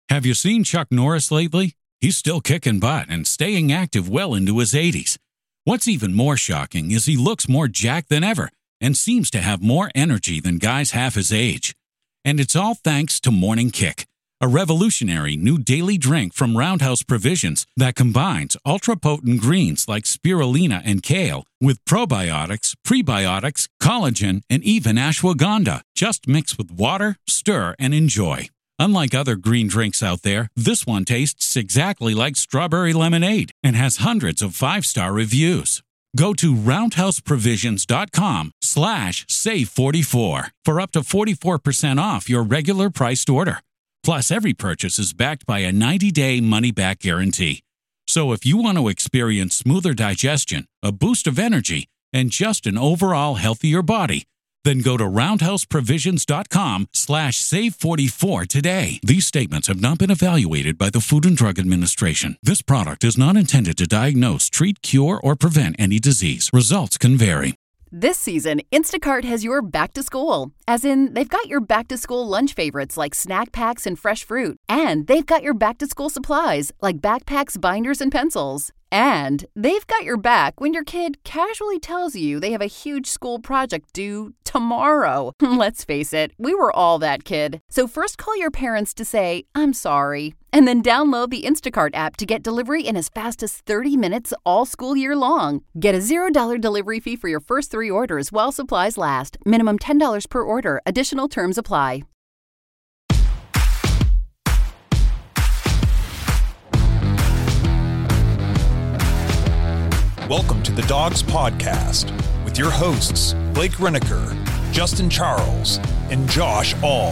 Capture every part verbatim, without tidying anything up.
Have you seen Chuck Norris lately? He's still kicking butt and staying active well into his eighties. What's even more shocking is he looks more jacked than ever and seems to have more energy than guys half his age. And it's all thanks to Morning Kick, a revolutionary new daily drink from Roundhouse Provisions that combines ultra-potent greens like spirulina and kale with probiotics, prebiotics, collagen, and even ashwagandha. Just mix with water, stir, and enjoy. Unlike other green drinks out there, this one tastes exactly like strawberry lemonade and has hundreds of five-star reviews. Go to roundhouseprovisions.com slash save44 for up to forty-four percent off your regular priced order. Plus, every purchase is backed by a ninety-day money-back guarantee. So if you want to experience smoother digestion, a boost of energy, and just an overall healthier body, then go to roundhouseprovisions.com slash save44 today. These statements have not been evaluated by the Food and Drug Administration. This product is not intended to diagnose, treat, cure, or prevent any disease. Results can vary. This season, Instacart has your back to school. As in, they've got your back to school lunch favorites like snack packs and fresh fruit. And they've got your back to school supplies like backpacks, binders, and pencils. And they've got your back when your kid casually tells you they have a huge school project due tomorrow. Let's face it, we were all that kid. So first call your parents to say, I'm sorry. And then download the Instacart app to get delivery in as fast as thirty minutes all school year long. Get a zero dollars delivery fee for your first three orders while supplies last. Minimum ten dollars per order. Additional terms apply. Welcome to the Dogs Podcast with your hosts, Blake Reneker, Justin Charles, and Josh All.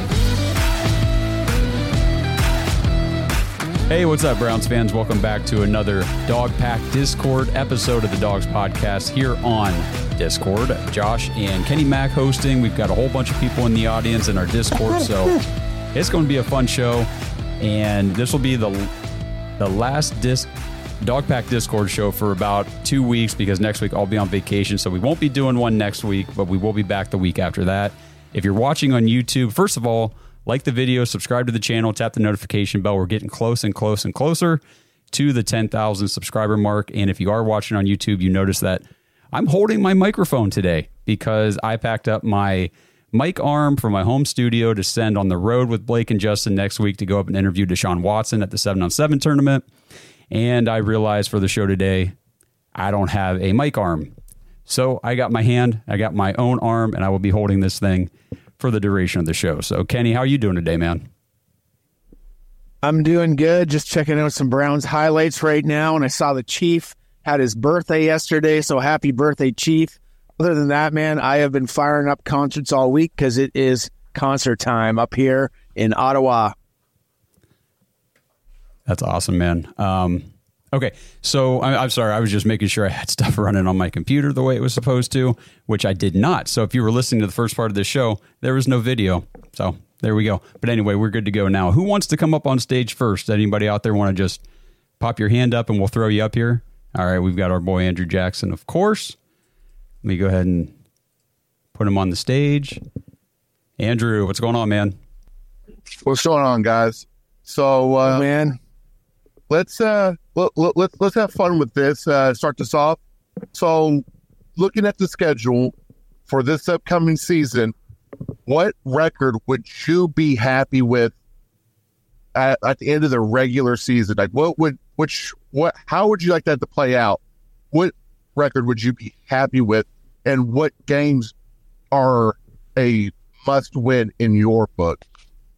Hey, what's up, Browns fans? Welcome back to another Dog Pack Discord episode of the Dogs Podcast here on Discord. Josh and Kenny Mack hosting. We've got a whole bunch of people in the audience in our Discord, so it's going to be a fun show. And this will be the the last disc. Dog Pack Discord show for about two weeks because next week I'll be on vacation, so we won't be doing one next week, but we will be back the week after that. If you're watching on YouTube, first of all, like the video, subscribe to the channel, tap the notification bell. We're getting close and close and closer to the ten thousand subscriber mark, and if you are watching on YouTube, you notice that I'm holding my microphone today because I packed up my mic arm from my home studio to send on the road with Blake and Justin next week to go up and interview Deshaun Watson at the seven on seven tournament. And I realized for the show today, I don't have a mic arm. So I got my hand, I got my own arm, and I will be holding this thing for the duration of the show. So, Kenny, how are you doing today, man? I'm doing good. Just checking out some Browns highlights right now. And I saw the Chief had his birthday yesterday. So happy birthday, Chief. Other than that, man, I have been firing up concerts all week because it is concert time up here in Ottawa. That's awesome, man. Um, okay, so I, I'm sorry. I was just making sure I had stuff running on my computer the way it was supposed to, which I did not. So if you were listening to the first part of this show, there was no video. So there we go. But anyway, we're good to go now. Who wants to come up on stage first? Anybody out there want to just pop your hand up and we'll throw you up here? All right, we've got our boy Andrew Jackson, of course. Let me go ahead and put him on the stage. Andrew, what's going on, man? What's going on, guys? So, uh, oh, man. Let's uh let, let, let's let's have fun with this. Uh, start this off. So, looking at the schedule for this upcoming season, what record would you be happy with at, at the end of the regular season? Like, what would which what? How would you like that to play out? What record would you be happy with, and what games are a must-win in your book?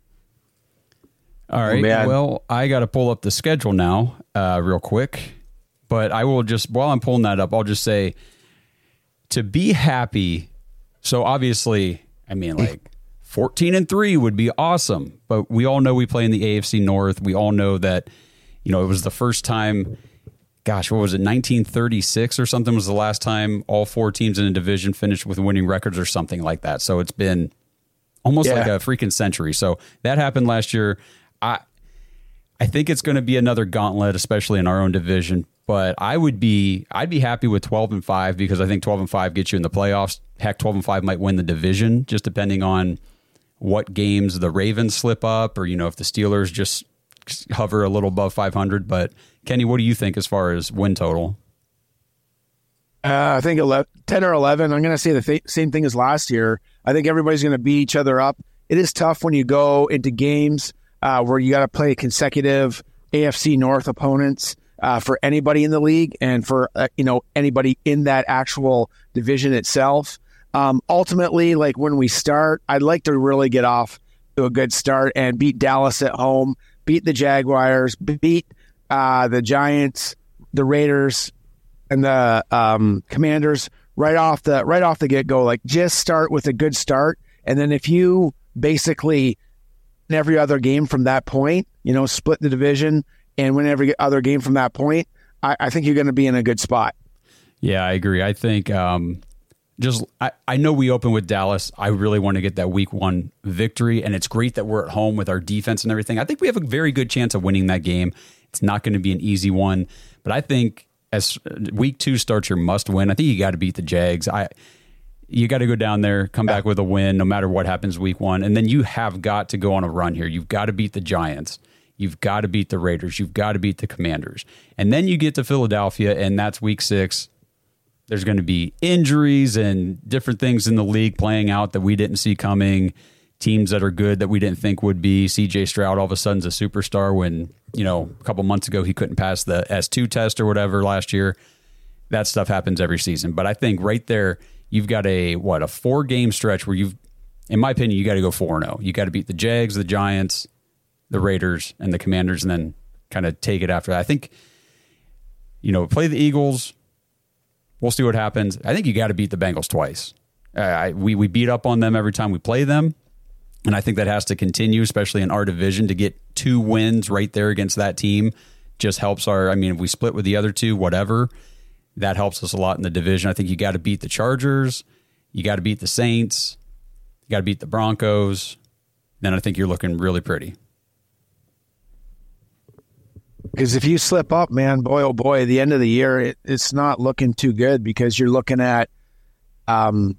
All right. Oh, well, I got to pull up the schedule now uh, real quick, but I will just, while I'm pulling that up, I'll just say to be happy. So obviously, I mean, like fourteen and three would be awesome, but we all know we play in the A F C North. We all know that, you know, it was the first time, gosh, what was it? nineteen thirty-six or something was the last time all four teams in a division finished with winning records or something like that. So it's been almost yeah. like a freaking century. So that happened last year. I I think it's going to be another gauntlet, especially in our own division. But I would be I'd be happy with twelve and five because I think twelve and five gets you in the playoffs. Heck, twelve and five might win the division, just depending on what games the Ravens slip up, or, you know, if the Steelers just hover a little above five hundred. But Kenny, what do you think as far as win total? Uh, I think eleven, ten or eleven. I'm going to say the th- same thing as last year. I think everybody's going to beat each other up. It is tough when you go into games uh, where you got to play consecutive A F C North opponents uh, for anybody in the league and for uh, you know anybody in that actual division itself. Um, ultimately, like when we start, I'd like to really get off to a good start and beat Dallas at home, beat the Jaguars, beat uh, the Giants, the Raiders, and the um, Commanders right off the right off the get go. Like just start with a good start, and then if you basically in every other game from that point, you know, split the division and win every other game from that point, I, I think you're going to be in a good spot. Yeah, I agree. I think um, just I, I know we open with Dallas. I really want to get that week one victory, and it's great that we're at home with our defense and everything. I think we have a very good chance of winning that game. It's not going to be an easy one, but I think as week two starts your must win, I think you got to beat the Jags. I You got to go down there, come back with a win, no matter what happens week one. And then you have got to go on a run here. You've got to beat the Giants. You've got to beat the Raiders. You've got to beat the Commanders. And then you get to Philadelphia, and that's week six. There's going to be injuries and different things in the league playing out that we didn't see coming. Teams that are good that we didn't think would be. C J Stroud all of a sudden's a superstar when, you know, a couple months ago he couldn't pass the S two test or whatever last year. That stuff happens every season. But I think right there, you've got a, what, a four-game stretch where you've, in my opinion, you got to go four and oh. You got to beat the Jags, the Giants, the Raiders, and the Commanders, and then kind of take it after that. I think, you know, play the Eagles. We'll see what happens. I think you got to beat the Bengals twice. Uh, I, we, we beat up on them every time we play them, and I think that has to continue, especially in our division, to get two wins right there against that team. Just helps our, I mean, if we split with the other two, whatever, that helps us a lot in the division. I think you got to beat the Chargers. You got to beat the Saints. You got to beat the Broncos. Then I think you're looking really pretty. Because if you slip up, man, boy, oh boy, at the end of the year, it, it's not looking too good because you're looking at um,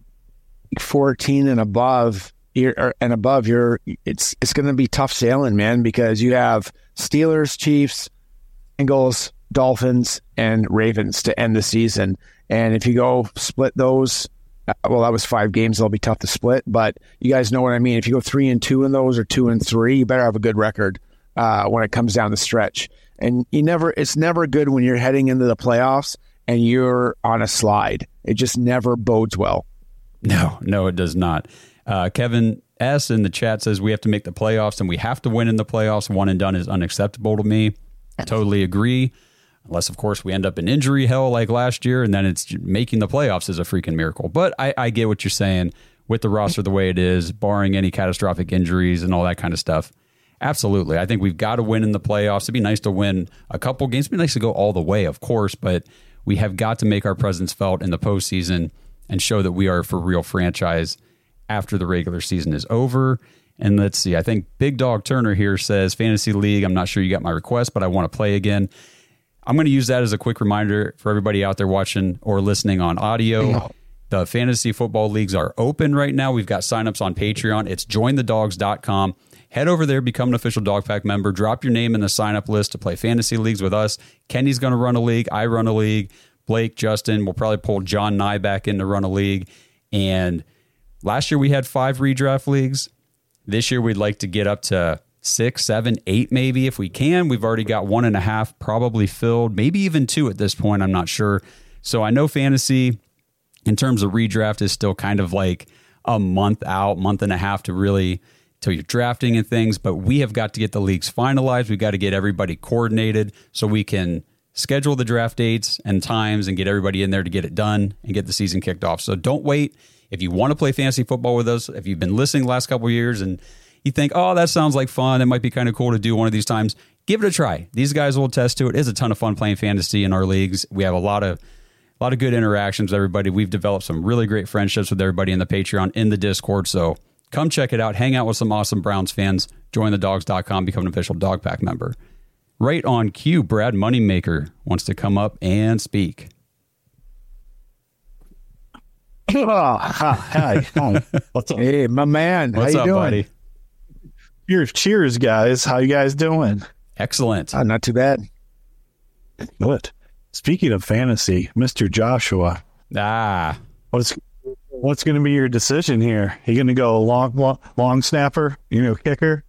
fourteen and above, you're, and above, you're it's it's going to be tough sailing, man, because you have Steelers, Chiefs, Bengals, Dolphins, and Ravens to end the season. And if you go split those, well, that was five games. They'll be tough to split, but you guys know what I mean. If you go three and two in those or two and three, you better have a good record uh, when it comes down the stretch. And you never, it's never good when you're heading into the playoffs and you're on a slide. It just never bodes well. No, no, it does not. Uh, Kevin S. in the chat says we have to make the playoffs and we have to win in the playoffs. One and done is unacceptable to me. I totally agree. Unless, of course, we end up in injury hell like last year, and then it's making the playoffs is a freaking miracle. But I, I get what you're saying with the roster the way it is, barring any catastrophic injuries and all that kind of stuff. Absolutely. I think we've got to win in the playoffs. It'd be nice to win a couple games. It'd be nice to go all the way, of course, but we have got to make our presence felt in the postseason and show that we are a for real franchise after the regular season is over. And let's see, I think Big Dog Turner here says, Fantasy League, I'm not sure you got my request, but I want to play again. I'm going to use that as a quick reminder for everybody out there watching or listening on audio. No. The fantasy football leagues are open right now. We've got signups on Patreon. It's join the dogs dot com. Head over there, become an official Dog Pack member. Drop your name in the sign-up list to play fantasy leagues with us. Kenny's going to run a league. I run a league. Blake, Justin, we'll probably pull John Nye back in to run a league. And last year we had five redraft leagues. This year we'd like to get up to six, seven, eight maybe if we can. We've already got one and a half probably filled, maybe even two at this point. I'm not sure. So I know fantasy in terms of redraft is still kind of like a month out, month and a half to really till you're drafting and things, but we have got to get the leagues finalized. We've got to get everybody coordinated so we can schedule the draft dates and times and get everybody in there to get it done and get the season kicked off. So don't wait. If you want to play fantasy football with us, if you've been listening the last couple of years and you think, oh, that sounds like fun, it might be kind of cool to do one of these times, give it a try. These guys will attest to it. It's a ton of fun playing fantasy in our leagues. We have a lot of a lot of good interactions with everybody. We've developed some really great friendships with everybody in the Patreon, in the Discord. So come check it out. Hang out with some awesome Browns fans. join the dogs dot com. Become an official Dog Pack member. Right on cue, Brad Moneymaker wants to come up and speak. Oh, hi. Hi. What's up? Hey, my man. What's How you up, doing? buddy? Cheers, cheers, guys. How you guys doing? Excellent. Oh, not too bad. Good. Speaking of fantasy, Mister Joshua, Ah, what's what's going to be your decision here? You going to go long, long, long snapper? You know, kicker?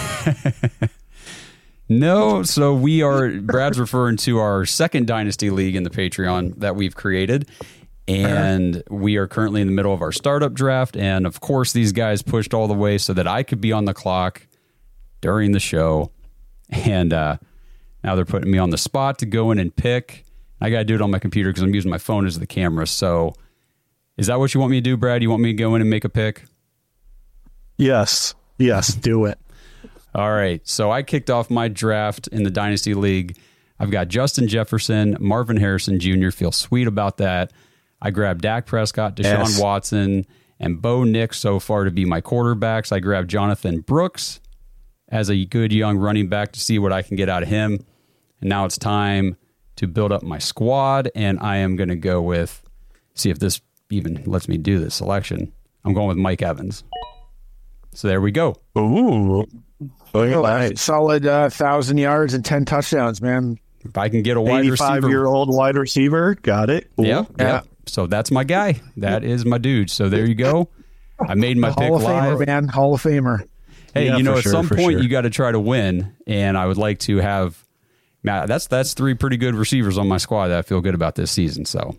no. So we are, Brad's referring to our second Dynasty League in the Patreon that we've created. And we are currently in the middle of our startup draft. And of course, these guys pushed all the way so that I could be on the clock during the show. And uh, now they're putting me on the spot to go in and pick. I got to do it on my computer because I'm using my phone as the camera. So is that what you want me to do, Brad? You want me to go in and make a pick? Yes. Yes, do it. All right. So I kicked off my draft in the Dynasty League. I've got Justin Jefferson, Marvin Harrison Junior Feel sweet about that. I grabbed Dak Prescott, Deshaun Yes. Watson, and Bo Nix so far to be my quarterbacks. I grabbed Jonathan Brooks as a good young running back to see what I can get out of him. And now it's time to build up my squad, and I am going to go with, see if this even lets me do this selection. I'm going with Mike Evans. So there we go. Ooh. Nice. Solid uh, thousand yards and ten touchdowns, man. If I can get a wide receiver. eighty-five-year-old wide receiver. Got it. Cool. Yep, Yeah. yep. So that's my guy. That is my dude. So there you go. I made my pick Hall of live. Famer, man. Hall of Famer. Hey, Yeah, you know, for at sure, some for point sure. you got to try to win, and I would like to have. Now, that's that's three pretty good receivers on my squad that I feel good about this season. So,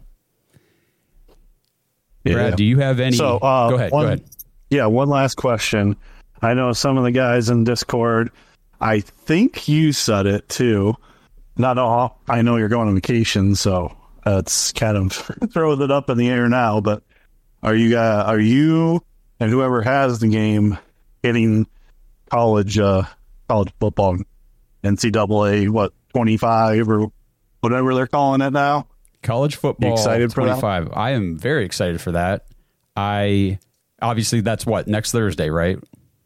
Yeah. Brad, do you have any? So, uh, go ahead. one- go ahead. Yeah, one last question. I know some of the guys in Discord, I think you said it too. Not all. I know you're going on vacation, so it's kind of throwing it up in the air now. But are you guys, are you and whoever has the game getting college uh, college football, N C double A, what, twenty-five or whatever they're calling it now? College football. You excited for that? twenty-five. I am very excited for that. I obviously that's what next Thursday, right?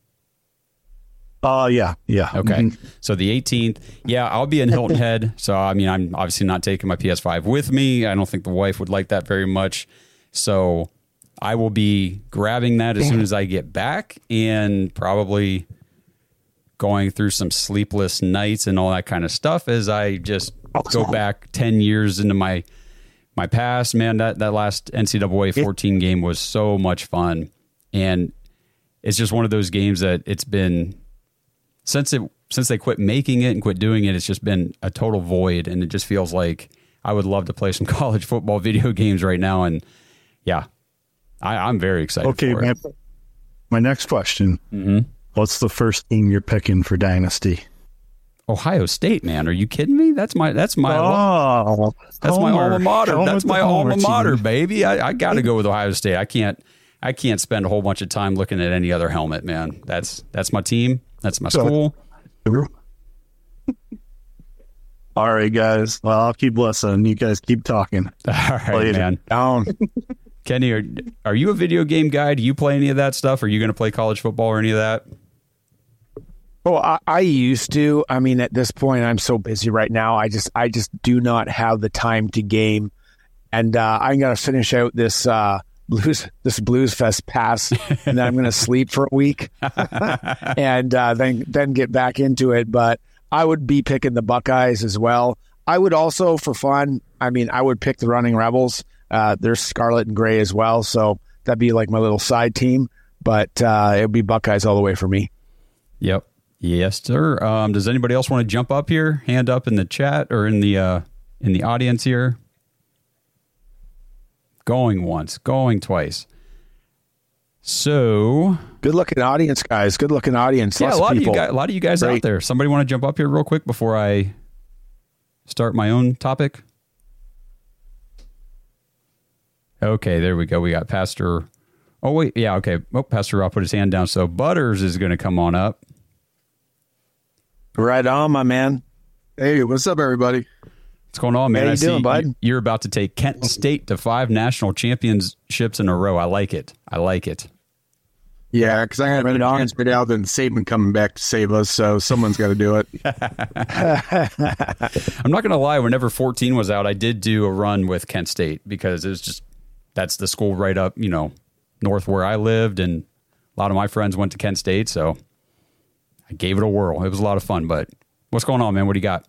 Uh, yeah, yeah. Okay. Mhm. So the eighteenth, yeah, I'll be in Hilton Head. So, I mean, I'm obviously not taking my P S five with me. I don't think the wife would like that very much. So I will be grabbing that as soon as I get back and probably going through some sleepless nights and all that kind of stuff as I just go back ten years into my my past. Man, that, that last N C double A fourteen game was so much fun. And it's just one of those games that it's been... Since it since they quit making it and quit doing it, it's just been a total void, and it just feels like I would love to play some college football video games right now. And yeah, I, I'm very excited. Okay, for man. it. My next question. Mm-hmm. What's the first team you're picking for Dynasty? Ohio State, man, are you kidding me? That's my that's my Oh, that's my Homer. alma mater. Going That's with the my Homer alma mater, team. baby. I, I got to go with Ohio State. I can't I can't spend a whole bunch of time looking at any other helmet, man. That's that's my team. That's my school. All right, guys. Well, I'll keep listening. You guys keep talking. All right, Later. man. Down. Kenny, are, are you a video game guy? Do you play any of that stuff? Are you going to play college football or any of that? Well, I, I used to. I mean, at this point, I'm so busy right now. I just, I just do not have the time to game, and uh, I'm gonna finish out this uh, blues, this Blues Fest pass, and then I'm gonna sleep for a week, and uh, then then get back into it. But I would be picking the Buckeyes as well. I would also, for fun, I mean, I would pick the Running Rebels. Uh, they're scarlet and gray as well, so that'd be like my little side team. But uh, it would be Buckeyes all the way for me. Yep. Yes, sir. Um, does anybody else want to jump up here? Hand up in the chat or in the uh, in the audience here. Going once, going twice. So, Good looking audience, guys. Good looking audience. yeah, Lots a lot of of you people. guys, a lot of you guys out Great. there. Somebody want to jump up here real quick before I start my own topic? Okay, there we go. We got Pastor. Oh wait, yeah, okay. Oh, Pastor Rob put his hand down. So Butters is going to come on up. Right on, my man. Hey, what's up, everybody? What's going on, man? How you I see doing, bud? you- You're about to take Kent State to five national championships in a row. I like it. I like it. Yeah, because I had been transferred out, then Saban coming back to save us, so someone's got to do it. I'm not going to lie. Whenever fourteen was out, I did do a run with Kent State because it was just that's the school right up, you know, north where I lived, and a lot of my friends went to Kent State, so I gave it a whirl. It was a lot of fun, but what's going on, man? What do you got?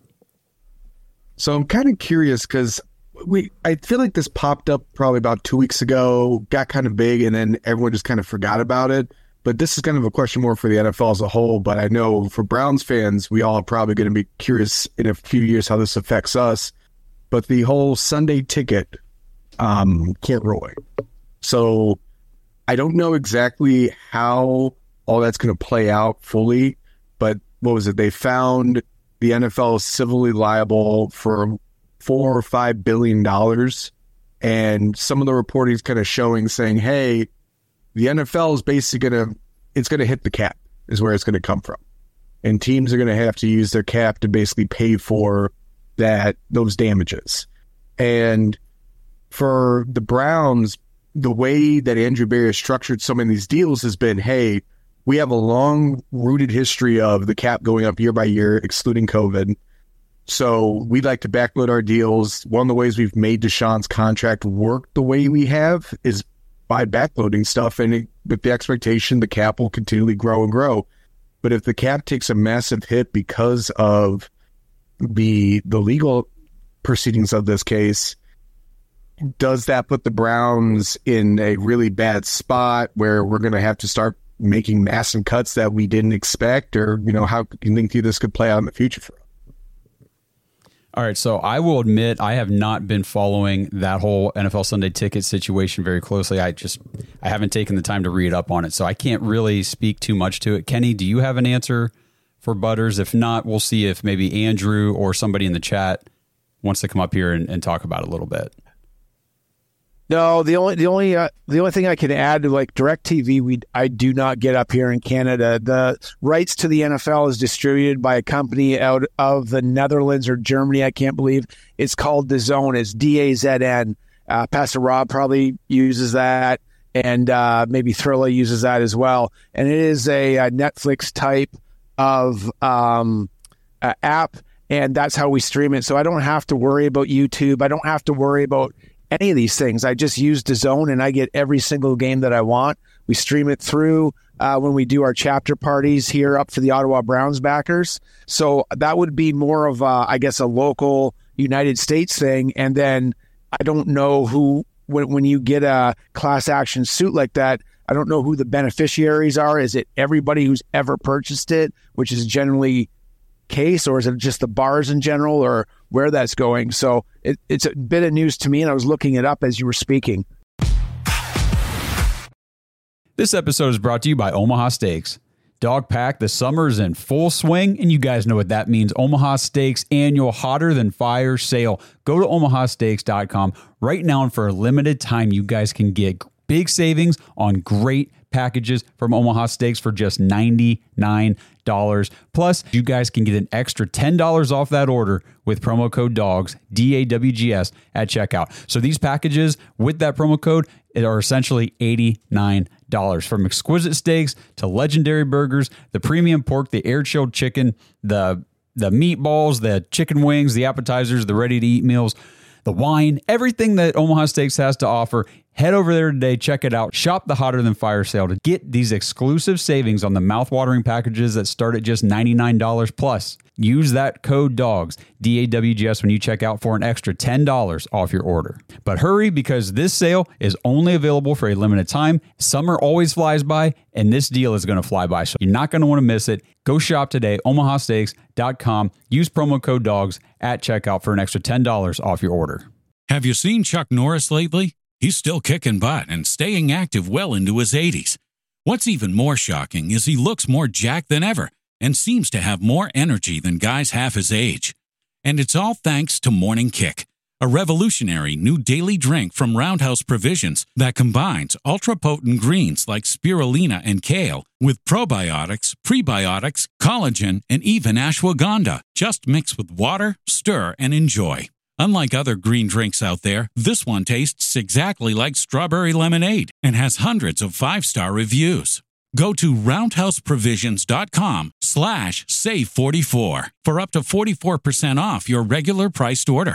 So I'm kind of curious because we, I feel like this popped up probably about two weeks ago, got kind of big, and then everyone just kind of forgot about it. But this is kind of a question more for the N F L as a whole. But I know for Browns fans, we all are probably going to be curious in a few years how this affects us. But the whole Sunday ticket um, can't rolling. So I don't know exactly how all that's going to play out fully. But what was it? They found the N F L is civilly liable for four or five billion dollars, and some of the reporting is kind of showing, saying, "Hey, the N F L is basically going to it's going to hit the cap, is where it's going to come from, and teams are going to have to use their cap to basically pay for that those damages." And for the Browns, the way that Andrew Berry has structured some of these deals has been, "Hey, we have a long-rooted history of the cap going up year by year, excluding COVID. So we'd like to backload our deals. One of the ways we've made Deshaun's contract work the way we have is by backloading stuff, and it, with the expectation the cap will continually grow and grow. But if the cap takes a massive hit because of the the legal proceedings of this case, does that put the Browns in a really bad spot where we're going to have to start making massive cuts that we didn't expect? Or, you know, how do you think this could play out in the future for us? All right, so I will admit I have not been following that whole N F L Sunday ticket situation very closely. I just I haven't taken the time to read up on it, so I can't really speak too much to it. Kenny, do you have an answer for Butters? If not, we'll see if maybe Andrew or somebody in the chat wants to come up here and, and talk about it a little bit. No, the only the only uh, the only thing I can add to like DirecTV, we I do not get up here in Canada. The rights to the N F L is distributed by a company out of the Netherlands or Germany. I can't believe it's called DAZN. It's D A Z N. Uh, Pastor Rob probably uses that, and uh, maybe Thrilla uses that as well. And it is a, a Netflix type of um, uh, app, and that's how we stream it. So I don't have to worry about YouTube. I don't have to worry about any of these things. I just use DAZN and I get every single game that I want. We stream it through uh, when we do our chapter parties here up for the Ottawa Browns backers. So that would be more of, a, I guess, a local United States thing. And then I don't know who, when, when you get a class action suit like that, I don't know who the beneficiaries are. Is it everybody who's ever purchased it, which is generally case, or is it just the bars in general, or where that's going? So it, it's a bit of news to me, and I was looking it up as you were speaking. This episode is brought to you by Omaha Steaks. Dog Pack, the summer's in full swing, and you guys know what that means. Omaha Steaks annual Hotter Than Fire sale. Go to omaha steaks dot com right now, and for a limited time, you guys can get big savings on great packages from Omaha Steaks for just ninety-nine dollars. Plus, you guys can get an extra ten dollars off that order with promo code DAWGS, D A W G S, at checkout. So these packages with that promo code are essentially eighty-nine dollars. From exquisite steaks to legendary burgers, the premium pork, the air-chilled chicken, the, the meatballs, the chicken wings, the appetizers, the ready-to-eat meals, the wine, everything that Omaha Steaks has to offer. Head over there today, check it out. Shop the Hotter Than Fire sale to get these exclusive savings on the mouthwatering packages that start at just ninety-nine dollars plus. Use that code DAWGS, D A W G S, when you check out for an extra ten dollars off your order. But hurry, because this sale is only available for a limited time. Summer always flies by, and this deal is going to fly by, so you're not going to want to miss it. Go shop today, omaha steaks dot com. Use promo code DAWGS at checkout for an extra ten dollars off your order. Have you seen Chuck Norris lately? He's still kicking butt and staying active well into his eighties. What's even more shocking is he looks more jacked than ever and seems to have more energy than guys half his age. And it's all thanks to Morning Kick, a revolutionary new daily drink from Roundhouse Provisions that combines ultra-potent greens like spirulina and kale with probiotics, prebiotics, collagen, and even ashwagandha. Just mix with water, stir, and enjoy. Unlike other green drinks out there, this one tastes exactly like strawberry lemonade and has hundreds of five-star reviews. Go to roundhouseprovisions.com slash save44 for up to forty-four percent off your regular priced order.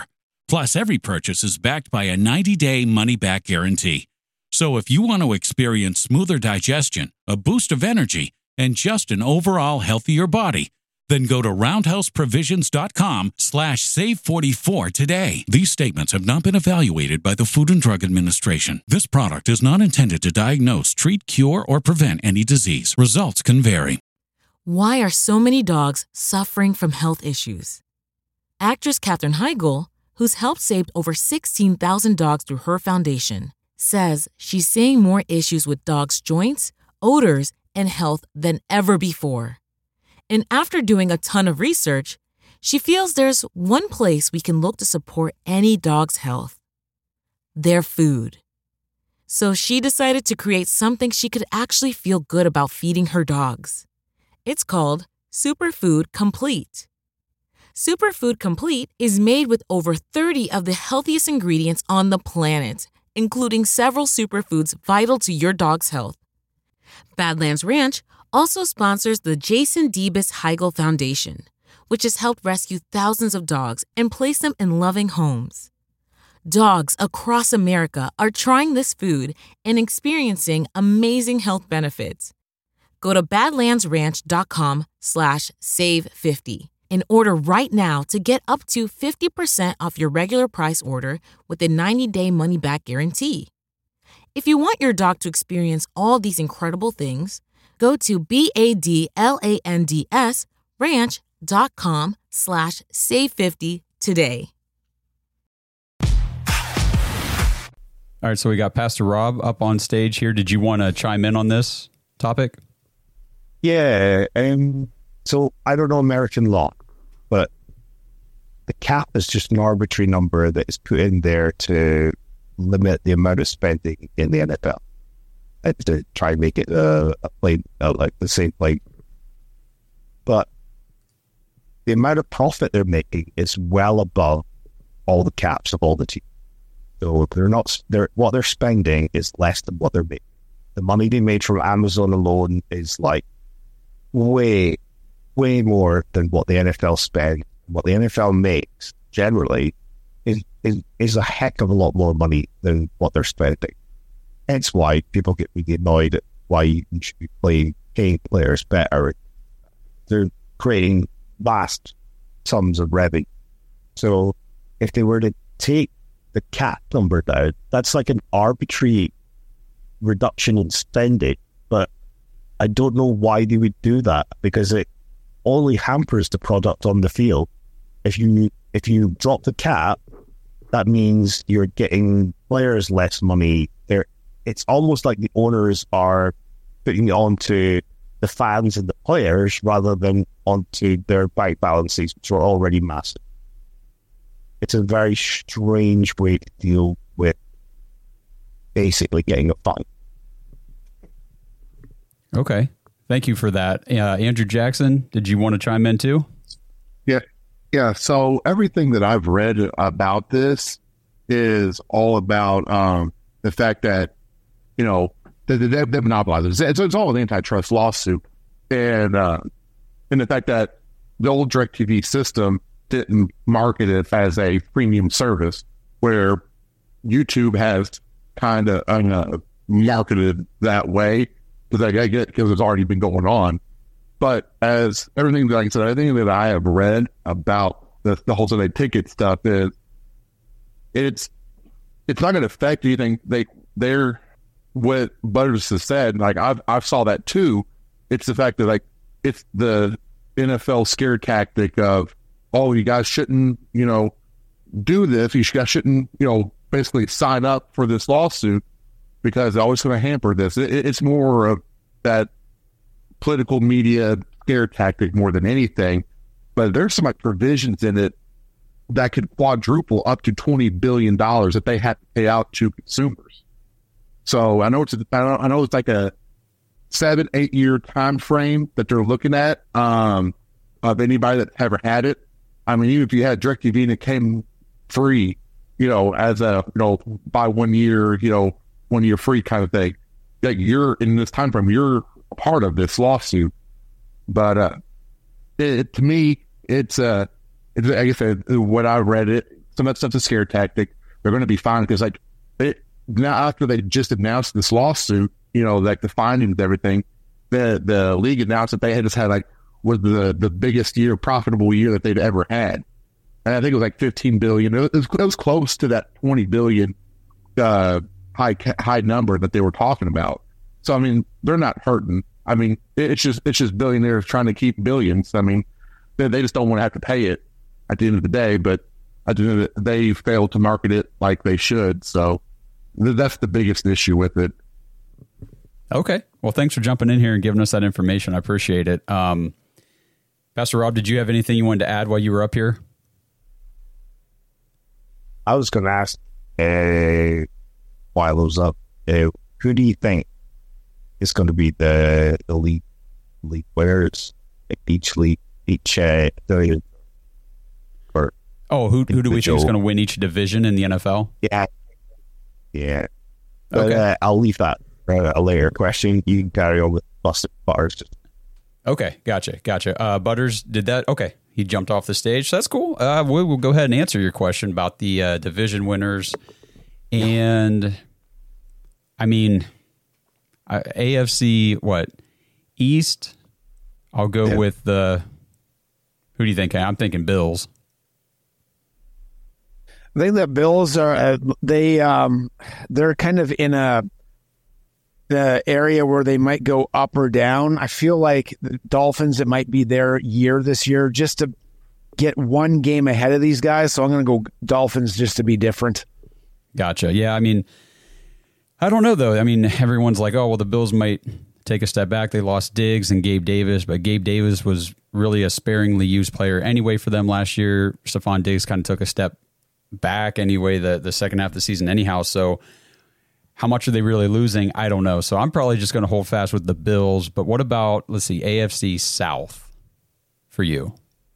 Plus, every purchase is backed by a ninety-day money-back guarantee. So if you want to experience smoother digestion, a boost of energy, and just an overall healthier body, then go to roundhouseprovisions.com slash save 44 today. These statements have not been evaluated by the Food and Drug Administration. This product is not intended to diagnose, treat, cure, or prevent any disease. Results can vary. Why are so many dogs suffering from health issues? Actress Katherine Heigl, who's helped save over sixteen thousand dogs through her foundation, says she's seeing more issues with dogs' joints, odors, and health than ever before. And after doing a ton of research, she feels there's one place we can look to support any dog's health: their food. So she decided to create something she could actually feel good about feeding her dogs. It's called Superfood Complete. Superfood Complete is made with over thirty of the healthiest ingredients on the planet, including several superfoods vital to your dog's health. Badlands Ranch also sponsors the Jason Debus Heigl Foundation, which has helped rescue thousands of dogs and place them in loving homes. Dogs across America are trying this food and experiencing amazing health benefits. Go to badlandsranch.com slash save 50 and order right now to get up to fifty percent off your regular price order with a ninety-day money-back guarantee. If you want your dog to experience all these incredible things, go to B-A-D-L-A-N-D-S ranch.com slash save 50 today. All right, so we got Pastor Rob up on stage here. Did you want to chime in on this topic? Yeah, um, so I don't know American law, but the cap is just an arbitrary number that is put in there to limit the amount of spending in the N F L. And to try and make it uh, a play, uh, like the same play. But the amount of profit they're making is well above all the caps of all the teams. So they're not, they're, what they're spending is less than what they're making. The money they made from Amazon alone is like way, way more than what the N F L spends. What the N F L makes generally is, is, is a heck of a lot more money than what they're spending. Hence why people get really annoyed at why you should be playing, paying players better. They're creating vast sums of revenue. So if they were to take the cap number down, that's like an arbitrary reduction in spending, but I don't know why they would do that, because it only hampers the product on the field. If you if you drop the cap, that means you're getting players less money. They're, it's almost like the owners are putting it onto the fans and the players rather than onto their bank balances, which are already massive. It's a very strange way to deal with basically getting a fine. Okay. Thank you for that. Uh, Andrew Jackson, did you want to chime in too? Yeah. Yeah. So everything that I've read about this is all about um, the fact that, you know, they, they, they monopolize it. It's, it's all an antitrust lawsuit. And, uh, and the fact that the old DirecTV system didn't market it as a premium service, where YouTube has kind of uh, marketed that way, because I get it, because it's already been going on. But as everything, like I said, everything that I have read about the, the whole Sunday ticket stuff is, it's it's not going to affect anything. They they're what Butters has said. Like I've I've saw that too. It's the fact that like it's the N F L scare tactic of, oh, you guys shouldn't, you know, do this. You guys shouldn't, you know, basically sign up for this lawsuit because it's always going to hamper this. It, it's more of that political media scare tactic more than anything. But there's some like provisions in it that could quadruple up to twenty billion dollars that they have to pay out to consumers. So I know it's, I know, I know it's like a seven, eight year time frame that they're looking at um, of anybody that ever had it. I mean, even if you had DirecTV and it came free, you know, as a, you know, by one year, you know, one year free kind of thing, like you're in this time frame, you're a part of this lawsuit. But uh, it, to me, it's, uh, it's, like I said, what I read, it some of that stuff's a scare tactic. They're going to be fine because like they, now after they just announced this lawsuit, you know, like the findings and everything, the the league announced that they had just had like was the the biggest year, profitable year that they'd ever had, and I think it was like fifteen billion. It was, it was close to that twenty billion uh, high high number that they were talking about. So I mean, they're not hurting. I mean, it's just it's just billionaires trying to keep billions. I mean, they, they just don't want to have to pay it at the end of the day. But I do they failed to market it like they should. So that's the biggest issue with it. Okay. Well, thanks for jumping in here and giving us that information. I appreciate it. Um, Pastor Rob, did you have anything you wanted to add while you were up here? I was going to ask uh, while I was up, uh, who do you think is going to be the elite league winners? Each league, each uh, the, or oh, who who do we think is going to win each division in the N F L? Yeah, yeah. But, okay, uh, I'll leave that for a later question. You can carry on with Buster Butters. Okay, gotcha, gotcha. Uh, Butters did that. Okay, he jumped off the stage. So that's cool. Uh, we will go ahead and answer your question about the uh, division winners, and I mean. Uh, A F C, what? East? I'll go yeah. with the... Who do you think? I'm thinking Bills. I think the Bills are... Uh, they, um, they're kind of in a the area where they might go up or down. I feel like the Dolphins, it might be their year this year just to get one game ahead of these guys. So I'm going to go Dolphins just to be different. Gotcha. Yeah, I mean... I don't know, though. I mean, everyone's like, oh, well, the Bills might take a step back. They lost Diggs and Gabe Davis, but Gabe Davis was really a sparingly used player anyway for them last year. Stephon Diggs kind of took a step back anyway the, the second half of the season anyhow. So how much are they really losing? I don't know. So I'm probably just going to hold fast with the Bills. But what about, let's see, A F C South for you?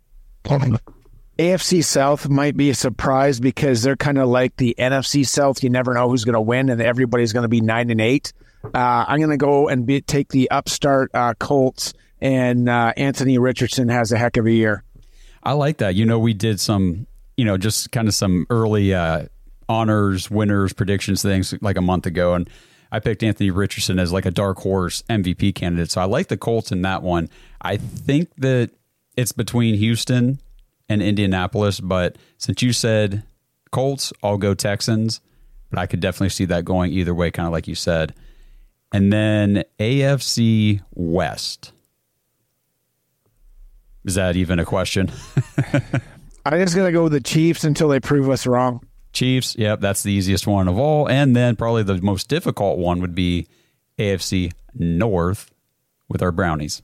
A F C South might be a surprise because they're kind of like the N F C South. You never know who's going to win, and everybody's going to be nine and eight. Uh, I'm going to go and be, take the upstart uh, Colts, and uh, Anthony Richardson has a heck of a year. I like that. You know, we did some, you know, just kind of some early uh, honors, winners, predictions things like a month ago, and I picked Anthony Richardson as like a dark horse M V P candidate. So I like the Colts in that one. I think that it's between Houston and Indianapolis, but since you said Colts, I'll go Texans, but I could definitely see that going either way, kind of like you said. And then A F C West. Is that even a question? I'm just going to go with the Chiefs until they prove us wrong. Chiefs, yep, that's the easiest one of all. And then probably the most difficult one would be A F C North with our Brownies.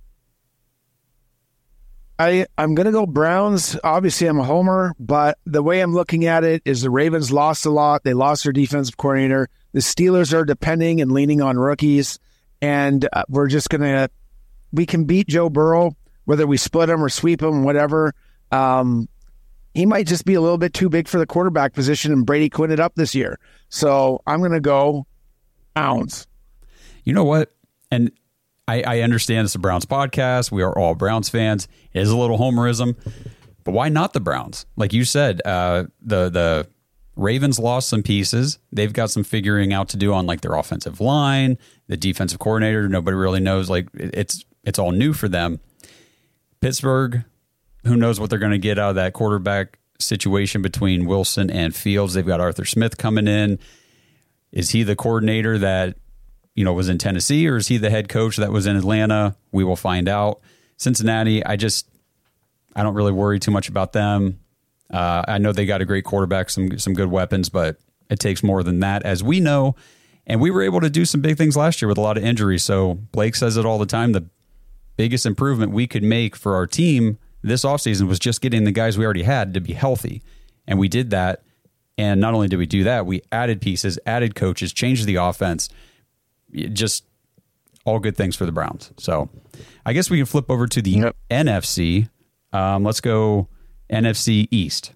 I, I'm going to go Browns. Obviously, I'm a homer, but the way I'm looking at it is the Ravens lost a lot. They lost their defensive coordinator. The Steelers are depending and leaning on rookies, and uh, we're just going to – we can beat Joe Burrow, whether we split him or sweep him, whatever. Um, he might just be a little bit too big for the quarterback position, and Brady Quinn it up this year. So I'm going to go Browns. You know what? And – I, I understand it's a Browns podcast. We are all Browns fans. It is a little homerism, but why not the Browns? Like you said, uh, the the Ravens lost some pieces. They've got some figuring out to do on like their offensive line, the defensive coordinator. Nobody really knows. Like it's it's all new for them. Pittsburgh, who knows what they're going to get out of that quarterback situation between Wilson and Fields. They've got Arthur Smith coming in. Is he the coordinator that you know, was in Tennessee, or is he the head coach that was in Atlanta? We will find out. Cincinnati, I just, I don't really worry too much about them. Uh, I know they got a great quarterback, some some good weapons, but it takes more than that, as we know. And we were able to do some big things last year with a lot of injuries. So Blake says it all the time. The biggest improvement we could make for our team this offseason was just getting the guys we already had to be healthy. And we did that. And not only did we do that, we added pieces, added coaches, changed the offense. Just all good things for the Browns. So I guess we can flip over to the yep. N F C. Um, let's go N F C East.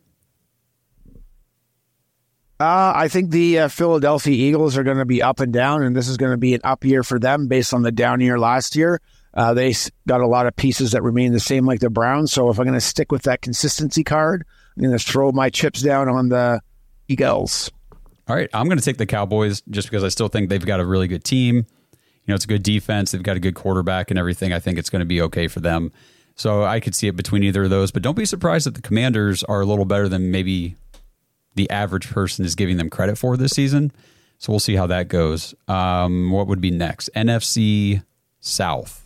Uh, I think the uh, Philadelphia Eagles are going to be up and down, and this is going to be an up year for them based on the down year last year. Uh, they got a lot of pieces that remain the same like the Browns. So if I'm going to stick with that consistency card, I'm going to throw my chips down on the Eagles. All right, I'm going to take the Cowboys just because I still think they've got a really good team. You know, it's a good defense. They've got a good quarterback and everything. I think it's going to be okay for them. So I could see it between either of those. But don't be surprised that the Commanders are a little better than maybe the average person is giving them credit for this season. So we'll see how that goes. Um, what would be next? N F C South.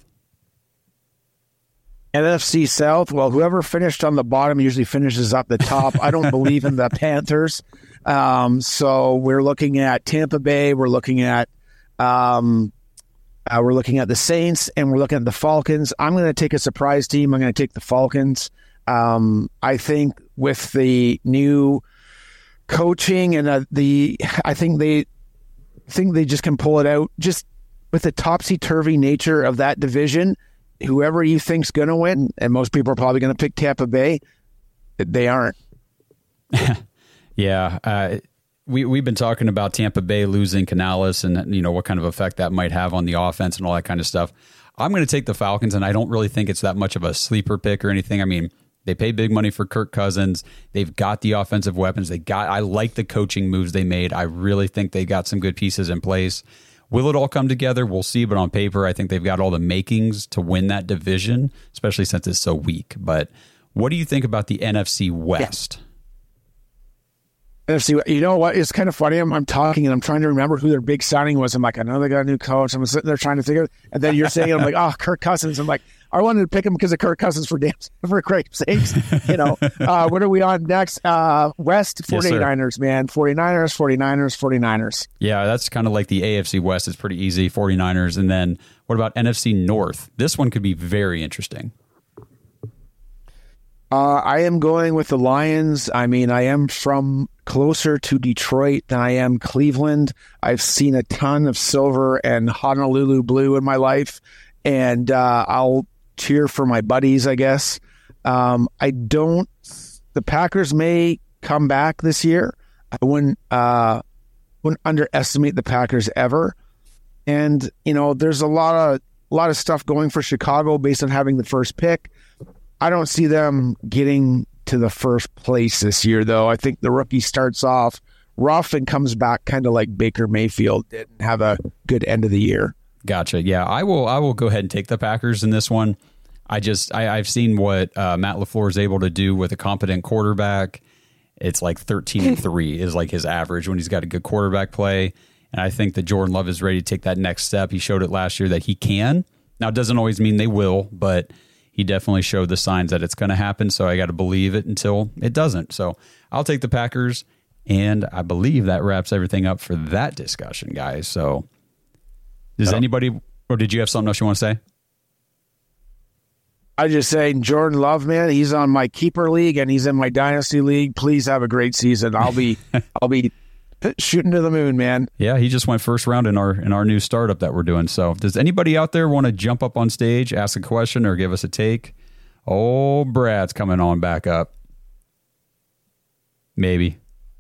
N F C South, well, whoever finished on the bottom usually finishes up the top. I don't believe in the Panthers. Um, so we're looking at Tampa Bay. We're looking at um, uh, we're looking at the Saints, and we're looking at the Falcons. I'm going to take a surprise team. I'm going to take the Falcons. Um, I think with the new coaching and uh, the, I think they think they just can pull it out. Just with the topsy-turvy nature of that division, whoever you think's going to win, and most people are probably going to pick Tampa Bay, they aren't. yeah, uh, we we've been talking about Tampa Bay losing Canales, and you know what kind of effect that might have on the offense and all that kind of stuff. I'm going to take the Falcons, and I don't really think it's that much of a sleeper pick or anything. I mean, they pay big money for Kirk Cousins. They've got the offensive weapons. They got. I like the coaching moves they made. I really think they got some good pieces in place. Will it all come together? We'll see. But on paper, I think they've got all the makings to win that division, especially since it's so weak. But what do you think about the N F C West? Yeah. N F C, you know what? It's kind of funny. I'm, I'm talking and I'm trying to remember who their big signing was. I'm like, I know they got a new coach. I'm sitting there trying to figure. And then you're saying, I'm like, oh, Kirk Cousins. I'm like, I wanted to pick him because of Kirk Cousins for damn, for Christ's sakes. You know, uh, what are we on next? Uh, West, 49ers, yes, man. 49ers, 49ers, 49ers. Yeah, that's kind of like the A F C West. It's pretty easy. 49ers. And then what about N F C North? This one could be very interesting. Uh, I am going with the Lions. I mean, I am from closer to Detroit than I am Cleveland. I've seen a ton of silver and Honolulu blue in my life, and uh, I'll cheer for my buddies, I guess. Um, I don't. The Packers may come back this year. I wouldn't uh, wouldn't underestimate the Packers ever. And you know, there's a lot of a lot of stuff going for Chicago based on having the first pick. I don't see them getting to the first place this year, though. I think the rookie starts off rough and comes back kind of like Baker Mayfield did and have a good end of the year. Gotcha. Yeah, I will. I will go ahead and take the Packers in this one. I just I, I've seen what uh, Matt LaFleur is able to do with a competent quarterback. It's like thirteen and three is like his average when he's got a good quarterback play. And I think that Jordan Love is ready to take that next step. He showed it last year that he can. Now, it doesn't always mean they will, but he definitely showed the signs that it's going to happen, so I got to believe it until it doesn't. So I'll take the Packers, and I believe that wraps everything up for that discussion, guys. So does oh. anybody, or did you have something else you want to say? I just say Jordan Love, man, he's on my keeper league, and he's in my dynasty league. Please have a great season. I'll be, I'll be shooting to the moon, man. Yeah, he just went first round in our in our new startup that we're doing. So does anybody out there want to jump up on stage, ask a question, or give us a take? Oh, Brad's coming on back up. Maybe.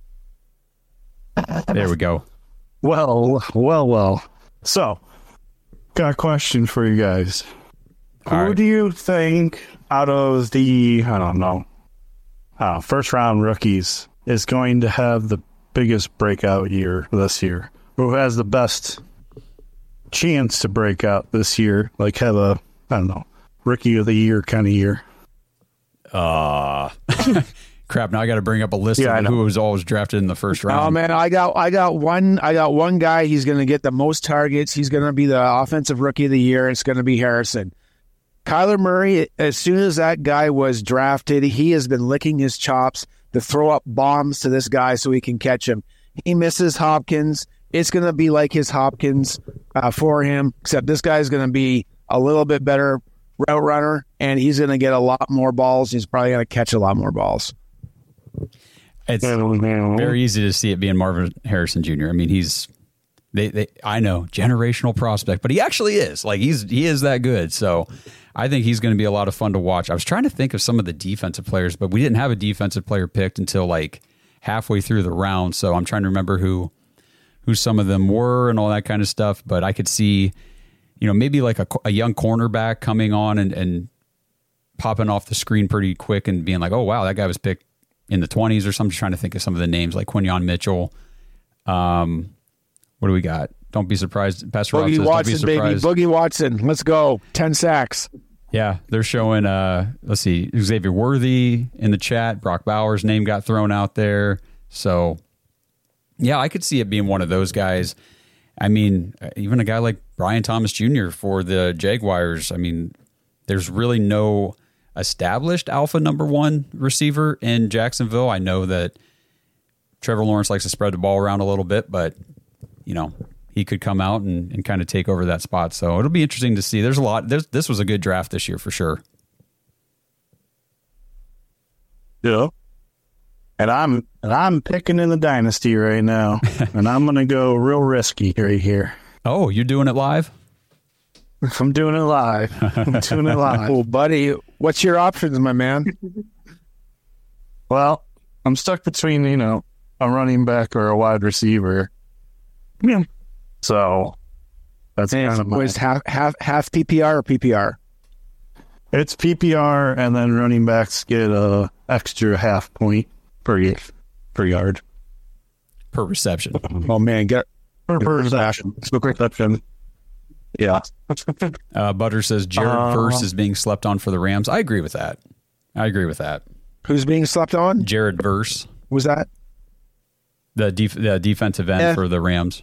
There we go. Well, well, well. So, got a question for you guys. All Who right. do you think out of the, I don't know, uh, first round rookies is going to have the biggest breakout year this year? Who has the best chance to break out this year? Like have a, I don't know, rookie of the year kind of year. Uh, crap. Now I got to bring up a list yeah, of who was always drafted in the first round. Oh man, I got, I got one, I got one guy. He's going to get the most targets. He's going to be the offensive rookie of the year. It's going to be Harrison. Kyler Murray, as soon as that guy was drafted, he has been licking his chops to throw up bombs to this guy so he can catch him. He misses Hopkins. It's going to be like his Hopkins uh, for him, except this guy's going to be a little bit better route runner, and he's going to get a lot more balls. He's probably going to catch a lot more balls. It's very easy to see it being Marvin Harrison Junior I mean, he's they, they I know generational prospect, but he actually is like he's he is that good. So I think he's going to be a lot of fun to watch. I was trying to think of some of the defensive players, but we didn't have a defensive player picked until like halfway through the round. So I'm trying to remember who who some of them were and all that kind of stuff. But I could see you know, maybe like a, a young cornerback coming on and, and popping off the screen pretty quick and being like, oh, wow, that guy was picked in the twenties or something. Just trying to think of some of the names like Quinyon Mitchell. Um, what do we got? Don't be surprised. Pastor Rob Boogie says, Watson, don't be baby. surprised. Boogie Watson. Let's go. ten sacks. Yeah, they're showing, uh, let's see, Xavier Worthy in the chat. Brock Bowers' name got thrown out there. So, yeah, I could see it being one of those guys. I mean, even a guy like Brian Thomas Junior for the Jaguars. I mean, there's really no established alpha number one receiver in Jacksonville. I know that Trevor Lawrence likes to spread the ball around a little bit, but, you know, he could come out and, and kind of take over that spot. So it'll be interesting to see. There's a lot. There's, this was a good draft this year for sure. Yeah. And I'm and I'm picking in the dynasty right now. And I'm going to go real risky right here. Oh, you're doing it live? I'm doing it live. I'm doing it live. Oh, buddy, what's your options, my man? Well, I'm stuck between, you know, a running back or a wide receiver. Yeah. So that's And kind of my, was half half half P P R or P P R? it's P P R, and then running backs get a extra half point per y- per yard Per reception. Oh man, get per, per reception. reception. Yeah. Uh, Butter says Jared Uh, Verse is being slept on for the Rams. I agree with that. I agree with that. who's being slept on? Jared Verse, Was that? the, def- the defensive end Eh. for the Rams.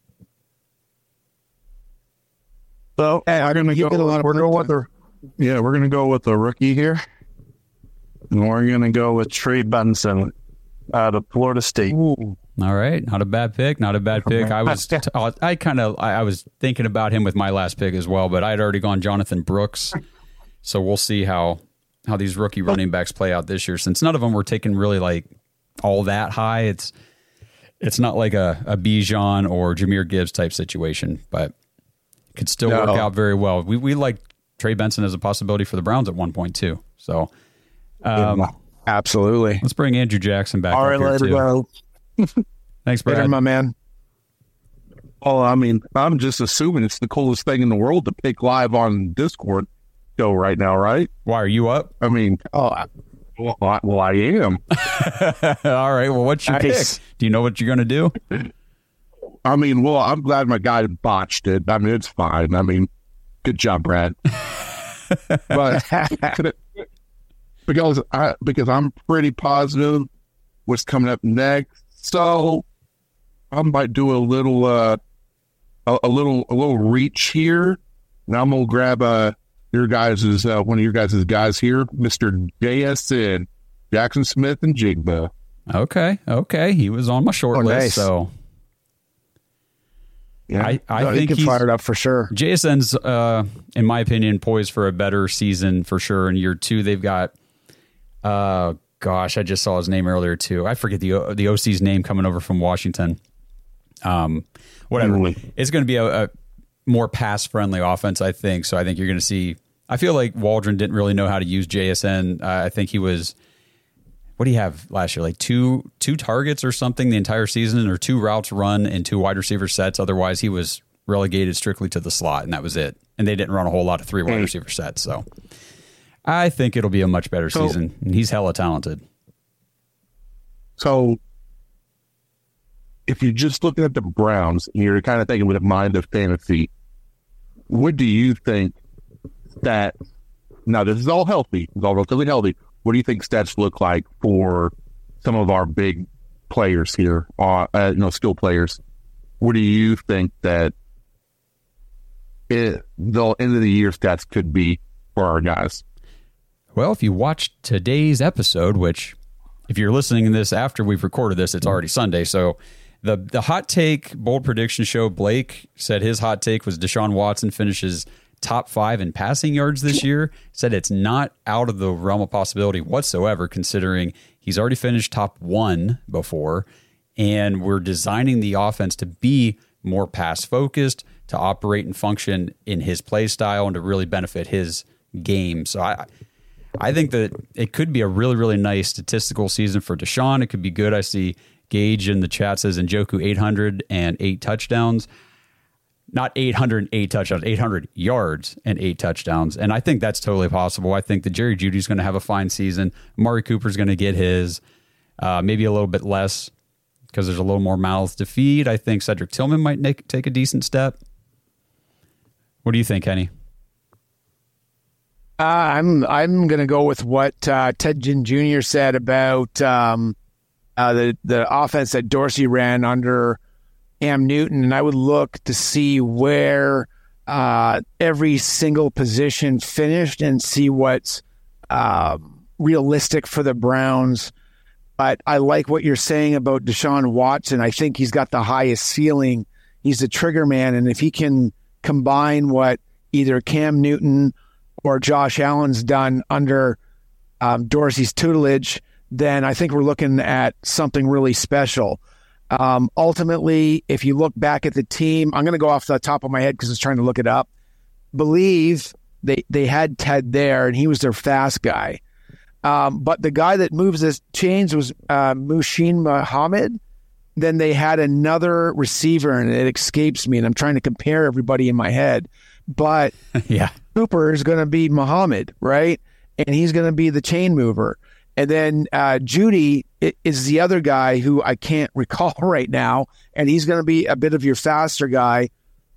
So Hey, we're gonna you go. get a lot of We're going playtime. with the yeah. We're gonna go with the rookie here, and we're gonna go with Trey Benson out of Florida State. Ooh. All right, not a bad pick. Not a bad pick. I was, t- I kind of, I I was thinking about him with my last pick as well, but I had already gone Jonathan Brooks. So we'll see how how these rookie running backs play out this year. Since none of them were taken really like all that high, it's it's not like a a Bijan or Jahmyr Gibbs type situation, but it could still No. work out very well. We we like Trey Benson as a possibility for the Browns at one point too. So um, Absolutely. let's bring Andrew Jackson back All up right, here later, too. go. Thanks, Later, Brad. my man. Oh, I mean, I'm just assuming it's the coolest thing in the world to pick live on Discord show right now, right? Why are you up? I mean, Oh, I- well, I, well, I am. All right. Well, what's your Nice. pick? Do you know what you're going to do? I mean, well, I'm glad my guy botched it. I mean, it's fine. I mean, good job, Brad. But because I because I'm pretty positive what's coming up next, so I might do a little uh a, a little a little reach here. Now I'm gonna grab uh your guys' uh, one of your guys' guys here, Mister J S N, Jackson Smith and Jigba. Okay. Okay. He was on my short Oh, list. nice. So Yeah, I, I no, he think can he's, fire it up for sure. J S N's, uh, in my opinion, poised for a better season for sure. In year two, they've got, uh, gosh, I just saw his name earlier too. I forget the O- the O C's name coming over from Washington. Um, whatever. Mm. It's going to be a, a more pass friendly offense, I think. So I think you're going to see. I feel like Waldron didn't really know how to use J S N. Uh, I think he was. What do you have last year? Like two two targets or something the entire season, or two routes run and two wide receiver sets. Otherwise, he was relegated strictly to the slot, and that was it. And they didn't run a whole lot of three wide receiver sets. So I think it'll be a much better So- season. And he's hella talented. So if you're just looking at the Browns and you're kind of thinking with a mind of fantasy, what do you think that now this is all healthy, it's all relatively healthy. What do you think stats look like for some of our big players here, uh, uh, you know, skill players? What do you think that it, the end of the year stats could be for our guys? Well, if you watched today's episode, which if you're listening to this after we've recorded this, it's already Sunday. So the the hot take bold prediction show, Blake said his hot take was Deshaun Watson finishes top five in passing yards this year. Said it's not out of the realm of possibility whatsoever, considering he's already finished top one before, and we're designing the offense to be more pass focused, to operate and function in his play style, and to really benefit his game. So I I think that it could be a really, really nice statistical season for Deshaun. It could be good. I see Gage in the chat says Njoku eight hundred and eight touchdowns. not eight hundred eight touchdowns, eight hundred yards and eight touchdowns. And I think that's totally possible. I think that Jerry Jeudy's going to have a fine season. Amari Cooper's going to get his, uh, maybe a little bit less because there's a little more mouths to feed. I think Cedric Tillman might make, take a decent step. What do you think, Kenny? Uh, I'm I'm going to go with what uh, Ted Ginn Junior said about um, uh, the the offense that Dorsey ran under Cam Newton, and I would look to see where uh, every single position finished and see what's uh, realistic for the Browns. But I like what you're saying about Deshaun Watson. I think he's got the highest ceiling. He's a trigger man, and if he can combine what either Cam Newton or Josh Allen's done under um, Dorsey's tutelage, then I think we're looking at something really special. Um, ultimately, if you look back at the team, I'm going to go off the top of my head because I was trying to look it up. Believe they, they had Ted there, and he was their fast guy. Um, but the guy that moves the chains was uh, Mushin Muhammad. Then they had another receiver, and it escapes me, and I'm trying to compare everybody in my head. But yeah, Cooper is going to be Muhammad, right? And he's going to be the chain mover. And then uh, Jeudy is the other guy who I can't recall right now, and he's going to be a bit of your faster guy.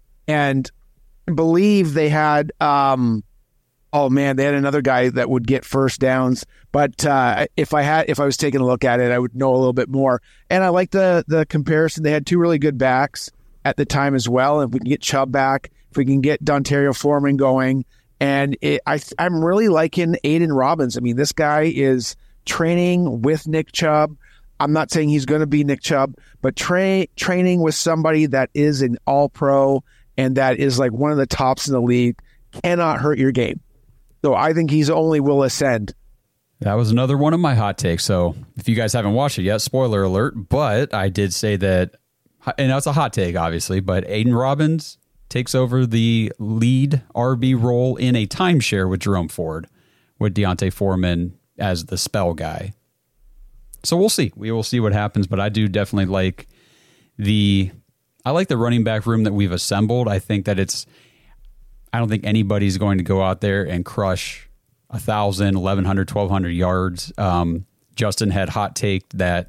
And I believe they had, um, oh man, they had another guy that would get first downs. But uh, if I had, if I was taking a look at it, I would know a little bit more. And I like the the comparison. They had two really good backs at the time as well. If we can get Chubb back, if we can get Dontario Foreman going, and it, I, I'm really liking Aiden Robbins. I mean, this guy is training with Nick Chubb. I'm not saying he's going to be Nick Chubb, but tra- training with somebody that is an all-pro and that is like one of the tops in the league cannot hurt your game. So I think he's only will ascend. That was another one of my hot takes. So if you guys haven't watched it yet, spoiler alert, but I did say that, and that's a hot take, obviously, but Aiden Robbins takes over the lead R B role in a timeshare with Jerome Ford, with Deontay Foreman as the spell guy. So we'll see. We will see what happens, but I do definitely like the I like the running back room that we've assembled. I think that it's I don't think anybody's going to go out there and crush one thousand, eleven hundred, twelve hundred yards. Um, Justin had hot taked that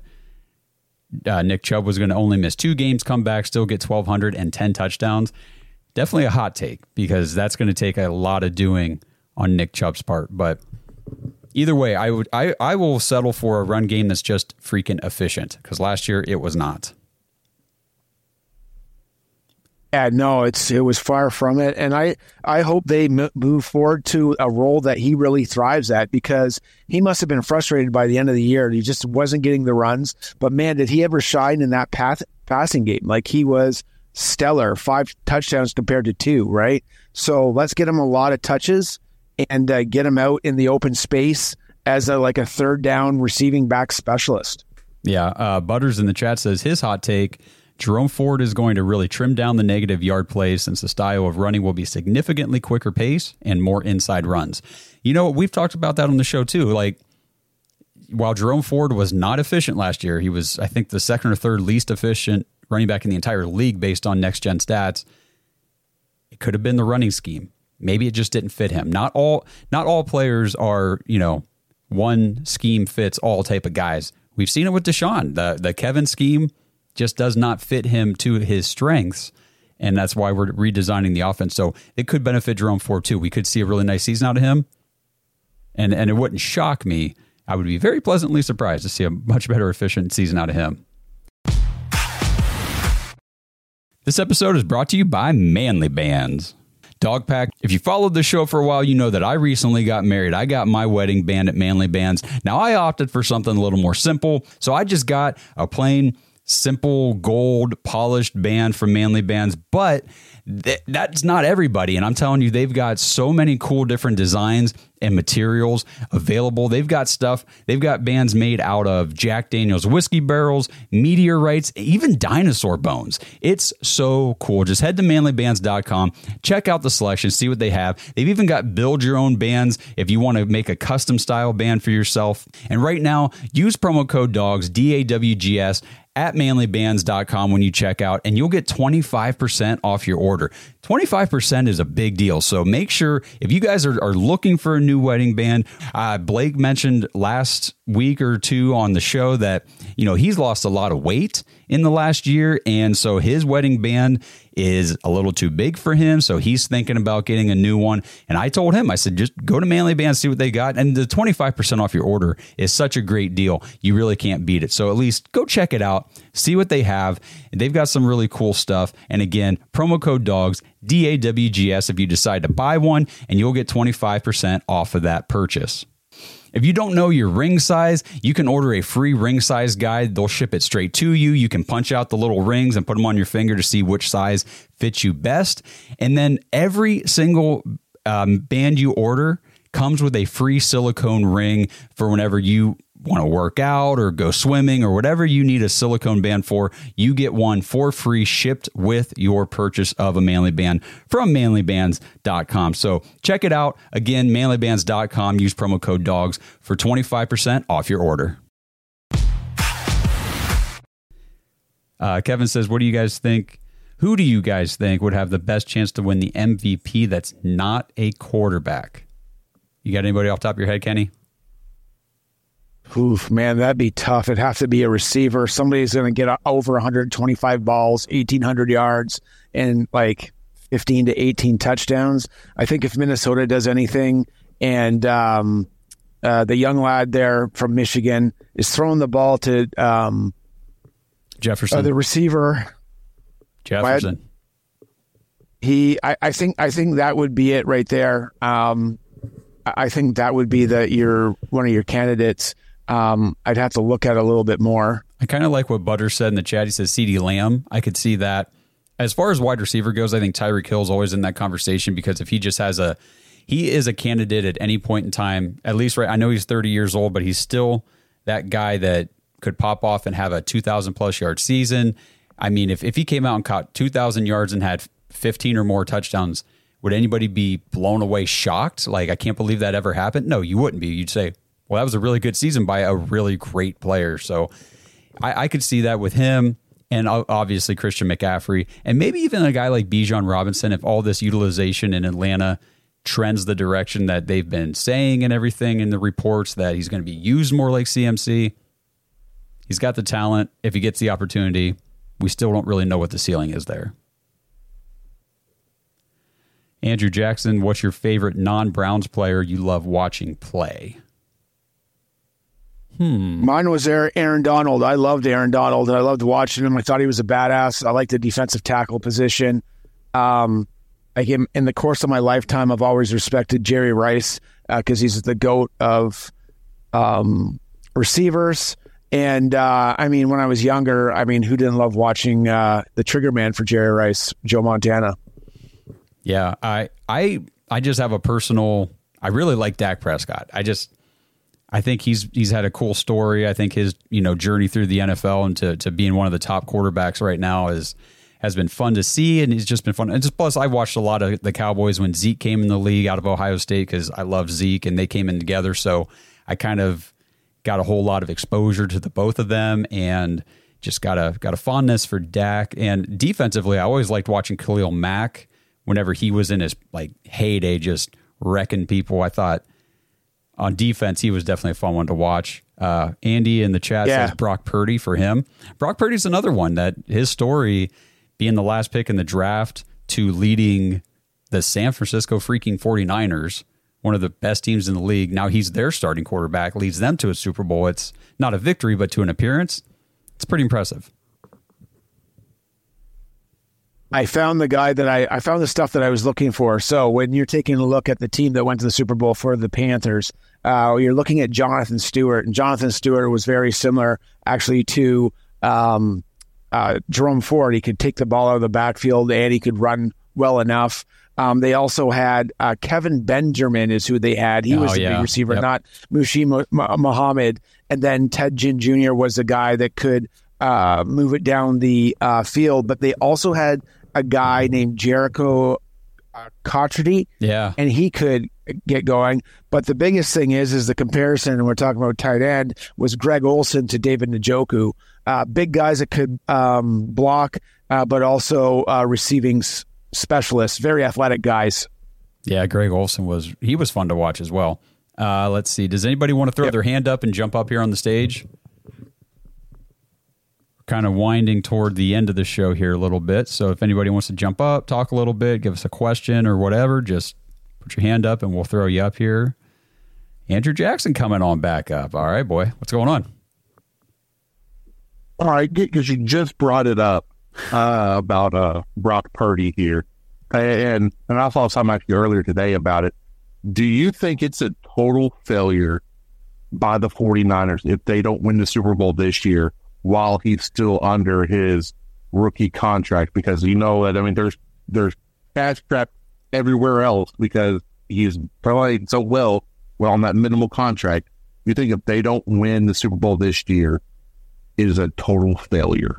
uh, Nick Chubb was going to only miss two games, come back, still get twelve hundred and ten touchdowns. Definitely a hot take because that's going to take a lot of doing on Nick Chubb's part. But either way, I would I, I will settle for a run game that's just freaking efficient because last year it was not. Yeah, no, it's it was far from it, and I I hope they m- move forward to a role that he really thrives at because he must have been frustrated by the end of the year. He just wasn't getting the runs, but man, did he ever shine in that path, passing game? Like he was stellar, five touchdowns compared to two, right? So let's get him a lot of touches and uh, get him out in the open space as a, like a third down receiving back specialist. Yeah, uh, Butters in the chat says his hot take. Jerome Ford is going to really trim down the negative yard plays since the style of running will be significantly quicker pace and more inside runs. You know, we've talked about that on the show too. Like, while Jerome Ford was not efficient last year, he was, I think, the second or third least efficient running back in the entire league based on next-gen stats. It could have been the running scheme. Maybe it just didn't fit him. Not all, not all players are, you know, one scheme fits all type of guys. We've seen it with Deshaun. The the Kevin scheme just does not fit him to his strengths, and that's why we're redesigning the offense. So it could benefit Jerome Ford too. We could see a really nice season out of him, and and it wouldn't shock me. I would be very pleasantly surprised to see a much better efficient season out of him. This episode is brought to you by Manly Bands. Dog Pack, if you followed the show for a while, you know that I recently got married. I got my wedding band at Manly Bands. Now, I opted for something a little more simple, so I just got a plain simple gold polished band from Manly Bands, but th- that's not everybody. And I'm telling you, they've got so many cool different designs and materials available. They've got stuff. They've got bands made out of Jack Daniel's whiskey barrels, meteorites, even dinosaur bones. It's so cool. Just head to manly bands dot com, check out the selection, see what they have. They've even got build your own bands if you want to make a custom style band for yourself. And right now, use promo code DAWGS, D A W G S, at manly bands dot com when you check out, and you'll get twenty-five percent off your order. twenty-five percent is a big deal. So make sure if you guys are, are looking for a new wedding band, uh, Blake mentioned last week or two on the show that, you know, he's lost a lot of weight in the last year. And so his wedding band is a little too big for him. So he's thinking about getting a new one. And I told him, I said, just go to Manly Bands, see what they got. And the twenty-five percent off your order is such a great deal. You really can't beat it. So at least go check it out, see what they have. They've got some really cool stuff. And again, promo code DAWGS, D A W G S, if you decide to buy one, and you'll get twenty-five percent off of that purchase. If you don't know your ring size, you can order a free ring size guide. They'll ship it straight to you. You can punch out the little rings and put them on your finger to see which size fits you best. And then every single um, band you order comes with a free silicone ring for whenever you want to work out or go swimming or whatever you need a silicone band for. You get one for free shipped with your purchase of a Manly Band from manly bands dot com. So check it out. Again, manly bands dot com. Use promo code DAWGS for twenty-five percent off your order. Uh, Kevin says, what do you guys think? Who do you guys think would have the best chance to win the M V P that's not a quarterback? You got anybody off the top of your head, Kenny? Oof, man, that'd be tough. It'd have to be a receiver. Somebody's going to get over one hundred twenty-five balls, eighteen hundred yards, and like fifteen to eighteen touchdowns. I think if Minnesota does anything, and um, uh, the young lad there from Michigan is throwing the ball to um, Jefferson, uh, the receiver Jefferson. He, I, I think, I think that would be it right there. Um, I think that would be the your one of your candidates. Um, I'd have to look at it a little bit more. I kind of like what Butter said in the chat. He says CeeDee Lamb. I could see that. As far as wide receiver goes, I think Tyreek Hill's always in that conversation because if he just has a, he is a candidate at any point in time, at least right. I know he's thirty years old, but he's still that guy that could pop off and have a two thousand plus yard season. I mean, if, if he came out and caught two thousand yards and had fifteen or more touchdowns, would anybody be blown away, shocked? Like, I can't believe that ever happened. No, you wouldn't be. You'd say, well, that was a really good season by a really great player. So I, I could see that with him and obviously Christian McCaffrey and maybe even a guy like Bijan Robinson. If all this utilization in Atlanta trends the direction that they've been saying and everything in the reports that he's going to be used more like C M C, he's got the talent. If he gets the opportunity, we still don't really know what the ceiling is there. Andrew Jackson, what's your favorite non-Browns player you love watching play? Hmm. Mine was Aaron Donald. I loved Aaron Donald. I loved watching him. I thought he was a badass. I liked the defensive tackle position. Um, I in, in the course of my lifetime, I've always respected Jerry Rice because uh, he's the GOAT of um, receivers. And, uh, I mean, when I was younger, I mean, who didn't love watching uh, the trigger man for Jerry Rice, Joe Montana? Yeah, I I I just have a personal, I really like Dak Prescott. I just, I think he's he's had a cool story. I think his, you know, journey through the N F L and to, to being one of the top quarterbacks right now is has been fun to see, and it's just been fun. And just plus, I watched a lot of the Cowboys when Zeke came in the league out of Ohio State because I love Zeke, and they came in together. So I kind of got a whole lot of exposure to the both of them, and just got a got a fondness for Dak. And defensively, I always liked watching Khalil Mack whenever he was in his like heyday, just wrecking people. I thought on defense, he was definitely a fun one to watch. Uh, Andy in the chat yeah. says Brock Purdy for him. Brock Purdy's another one that his story being the last pick in the draft to leading the San Francisco freaking forty-niners, one of the best teams in the league. Now he's their starting quarterback, leads them to a Super Bowl. It's not a victory, but to an appearance. It's pretty impressive. I found the guy that I, I found the stuff that I was looking for. So when you're taking a look at the team that went to the Super Bowl for the Panthers, uh, you're looking at Jonathan Stewart, and Jonathan Stewart was very similar actually to um, uh, Jerome Ford. He could take the ball out of the backfield and he could run well enough. Um, they also had uh, Kevin Benjamin is who they had. He oh, was the yeah. big receiver, yep. not Mushi Muhammad. And then Ted Ginn Junior was the guy that could uh, move it down the uh, field. But they also had a guy named Jericho uh, Cotrity, Yeah. and he could get going. But the biggest thing is, is the comparison, and we're talking about tight end, was Greg Olsen to David Njoku. Uh, big guys that could um, block, uh, but also uh, receiving s- specialists, very athletic guys. Yeah, Greg Olsen was he was fun to watch as well. Uh, let's see. Does anybody want to throw yep. their hand up and jump up here on the stage? Kind of winding toward the end of the show here a little bit. So if anybody wants to jump up, talk a little bit, give us a question or whatever, just put your hand up and we'll throw you up here. Andrew Jackson coming on back up. All right, boy. What's going on? All right, because you just brought it up uh, about uh, Brock Purdy here. And, and I saw something actually earlier today about it. Do you think it's a total failure by the 49ers if they don't win the Super Bowl this year while he's still under his rookie contract? Because you know that, I mean, there's there's cash trapped everywhere else because he's playing so well, well on that minimal contract. You think if they don't win the Super Bowl this year, it is a total failure?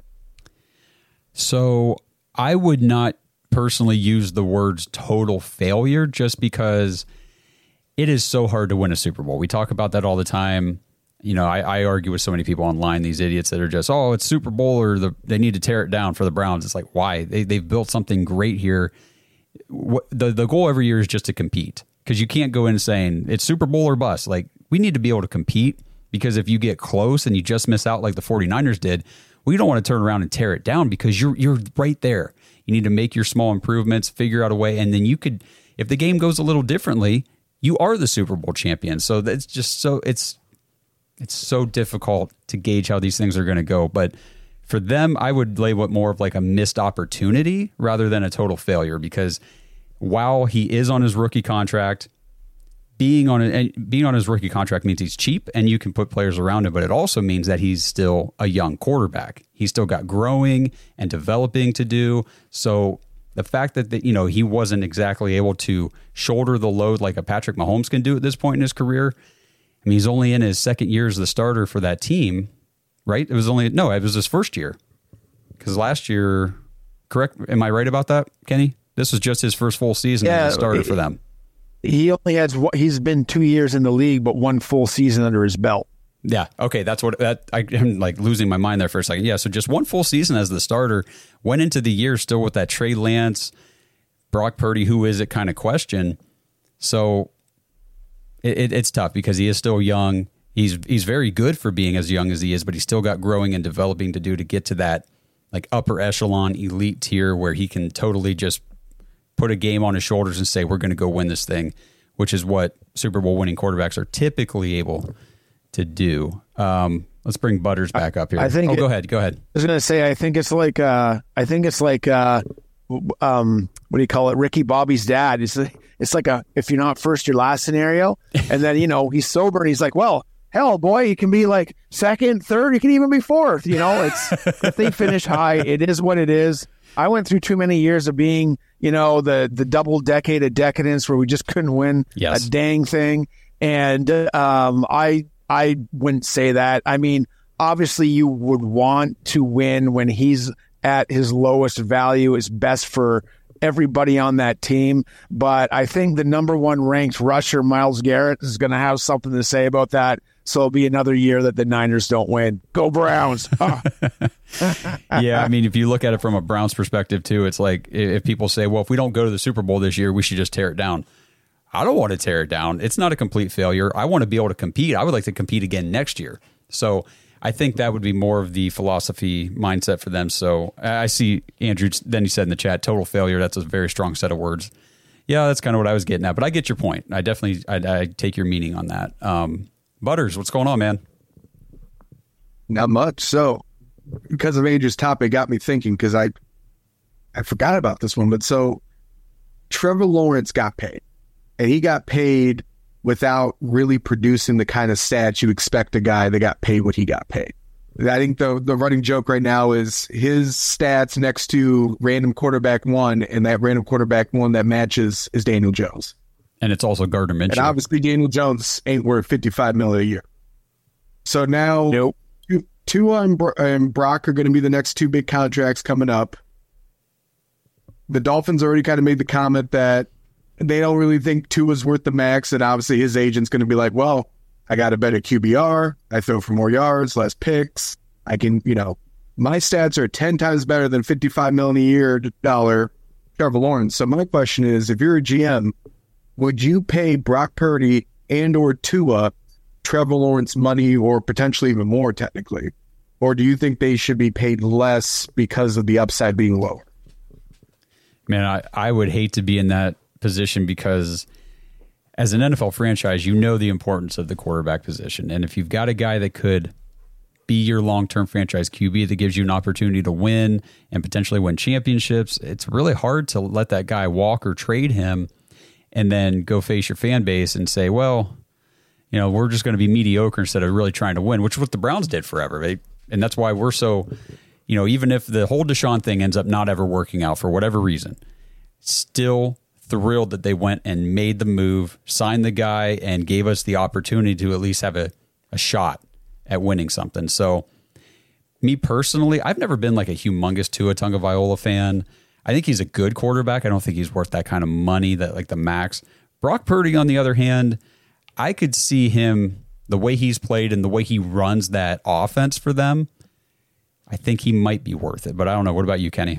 So I would not personally use the words total failure just because it is so hard to win a Super Bowl. We talk about that all the time. You know, I, I argue with so many people online, these idiots that are just, oh, it's Super Bowl or the, they need to tear it down for the Browns. It's like, why? They, they've built something great here. What, the, the goal every year is just to compete because you can't go in saying it's Super Bowl or bust. Like, we need to be able to compete because if you get close and you just miss out like the 49ers did, we don't want to turn around and tear it down because you're you're right there. You need to make your small improvements, figure out a way, and then you could, if the game goes a little differently, you are the Super Bowl champion. So that's just so it's it's so difficult to gauge how these things are going to go. But for them, I would label it more of like a missed opportunity rather than a total failure because while he is on his rookie contract, being on a, being on his rookie contract means he's cheap and you can put players around him, but it also means that he's still a young quarterback. He's still got growing and developing to do. So the fact that, the, you know, he wasn't exactly able to shoulder the load like a Patrick Mahomes can do at this point in his career. I mean, he's only in his second year as the starter for that team, right? It was only, no, it was his first year. Because last year, correct? Am I right about that, Kenny? This was just his first full season yeah, as a starter for them. He only has, he's been two years in the league, but one full season under his belt. Yeah. Okay. That's what that I, I'm like losing my mind there for a second. Yeah. So just one full season as the starter, went into the year still with that Trey Lance, Brock Purdy, who is it kind of question. So it, it, it's tough because he is still young. He's, he's very good for being as young as he is, but he's still got growing and developing to do to get to that like upper echelon elite tier where he can totally just put a game on his shoulders and say, we're going to go win this thing, which is what Super Bowl winning quarterbacks are typically able to do. Um, let's bring Butters back up here. I think oh, it, go ahead. Go ahead. I was going to say, I think it's like, uh, I think it's like, uh, um, what do you call it? Ricky Bobby's dad. It's, it's like a, if you're not first, you're last scenario. And then, you know, he's sober and he's like, well, hell, boy, you can be like second, third, you can even be fourth. You know, it's, if they finish high, it is what it is. I went through too many years of being, you know, the the double decade of decadence where we just couldn't win yes. a dang thing. And um, I I wouldn't say that. I mean, obviously you would want to win when he's at his lowest value, is best for everybody on that team. But I think the number one ranked rusher, Myles Garrett, is going to have something to say about that. So it'll be another year that the Niners don't win. Go Browns. Oh. Yeah, I mean, if you look at it from a Browns perspective, too, it's like if people say, well, if we don't go to the Super Bowl this year, we should just tear it down. I don't want to tear it down. It's not a complete failure. I want to be able to compete. I would like to compete again next year. So I think that would be more of the philosophy mindset for them. So I see Andrew, then he said in the chat, total failure. That's a very strong set of words. Yeah, that's kind of what I was getting at. But I get your point. I definitely I, I take your meaning on that. Um Butters, what's going on, man? Not much. So, because of Andrew's topic, got me thinking because I, I forgot about this one. But so, Trevor Lawrence got paid, and he got paid without really producing the kind of stats you expect a guy that got paid what he got paid. I think the the running joke right now is his stats next to random quarterback one, and that random quarterback one that matches is Daniel Jones. And it's also Gardner Minshew. And obviously Daniel Jones ain't worth fifty-five million a year. So now nope. Tua and, and Brock are going to be the next two big contracts coming up. the Dolphins already kind of made the comment that they don't really think Tua's worth the max, and obviously his agent's going to be like, well, I got a better Q B R. I throw for more yards, less picks. I can, you know, my stats are ten times better than fifty-five million dollars a year dollar Trevor Lawrence. So my question is, if you're a G M, would you pay Brock Purdy and or Tua Trevor Lawrence money, or potentially even more technically? Or do you think they should be paid less because of the upside being lower? Man, I, I would hate to be in that position, because as an N F L franchise, you know the importance of the quarterback position. And if you've got a guy that could be your long-term franchise Q B that gives you an opportunity to win and potentially win championships, it's really hard to let that guy walk or trade him and then go face your fan base and say, well, you know, we're just going to be mediocre instead of really trying to win, which is what the Browns did forever. Right? And that's why we're so, you know, even if the whole Deshaun thing ends up not ever working out for whatever reason, still thrilled that they went and made the move, signed the guy, and gave us the opportunity to at least have a, a shot at winning something. So me personally, I've never been like a humongous Tua Tagovailoa fan. I think he's a good quarterback. I don't think he's worth that kind of money, that like the max. Brock Purdy, on the other hand, I could see him, the way he's played and the way he runs that offense for them, I think he might be worth it. But I don't know. What about you, Kenny?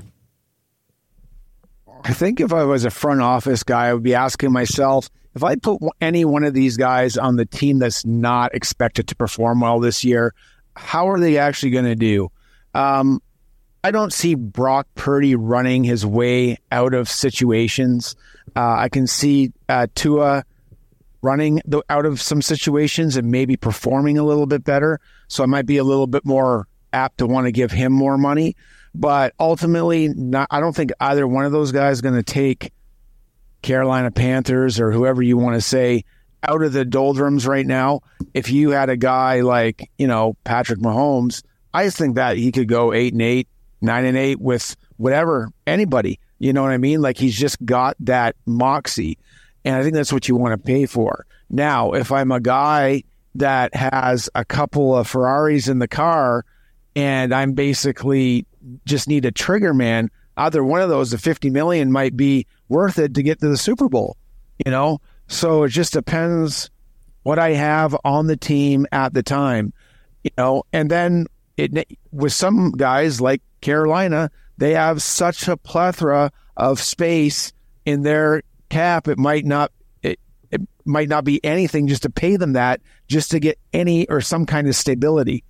I think if I was a front office guy, I would be asking myself, if I put any one of these guys on the team that's not expected to perform well this year, how are they actually going to do? Um, I don't see Brock Purdy running his way out of situations. Uh, I can see uh, Tua running the, out of some situations and maybe performing a little bit better. So I might be a little bit more apt to want to give him more money. But ultimately, not, I don't think either one of those guys is going to take Carolina Panthers or whoever you want to say out of the doldrums right now. If you had a guy like, you know, Patrick Mahomes, I just think that he could go eight and eight, nine and eight with whatever, anybody. You know what I mean? Like, he's just got that moxie. And I think that's what you want to pay for. Now, if I'm a guy that has a couple of Ferraris in the car and I'm basically just need a trigger man, either one of those, the fifty million might be worth it to get to the Super Bowl, you know? So it just depends what I have on the team at the time, you know? And then it, with some guys like Carolina, they have such a plethora of space in their cap. It might not, it, it might not be anything just to pay them that, just to get any or some kind of stability.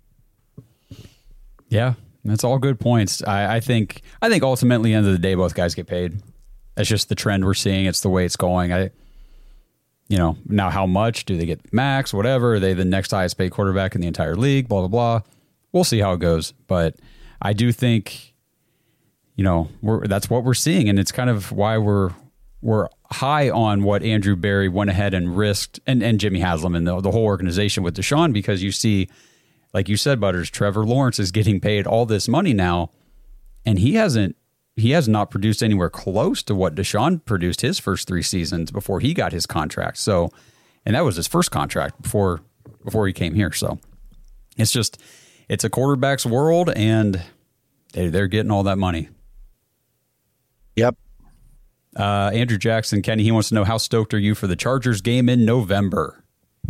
Yeah. That's all good points. I, I think I think ultimately, end of the day, both guys get paid. That's just the trend we're seeing. It's the way it's going. I, you know, now how much do they get max, whatever? Are they the next highest paid quarterback in the entire league? Blah, blah, blah. We'll see how it goes. But I do think, you know, we're, that's what we're seeing. And it's kind of why we're we're high on what Andrew Berry went ahead and risked, and, and Jimmy Haslam and the, the whole organization with Deshaun, because you see, like you said, Butters, Trevor Lawrence is getting paid all this money now, and he hasn't he has not produced anywhere close to what Deshaun produced his first three seasons before he got his contract. So, and that was his first contract before before he came here. So it's just, it's a quarterback's world, and they, they're getting all that money. Yep. Uh, Andrew Jackson, Kenny, he wants to know, how stoked are you for the Chargers game in November?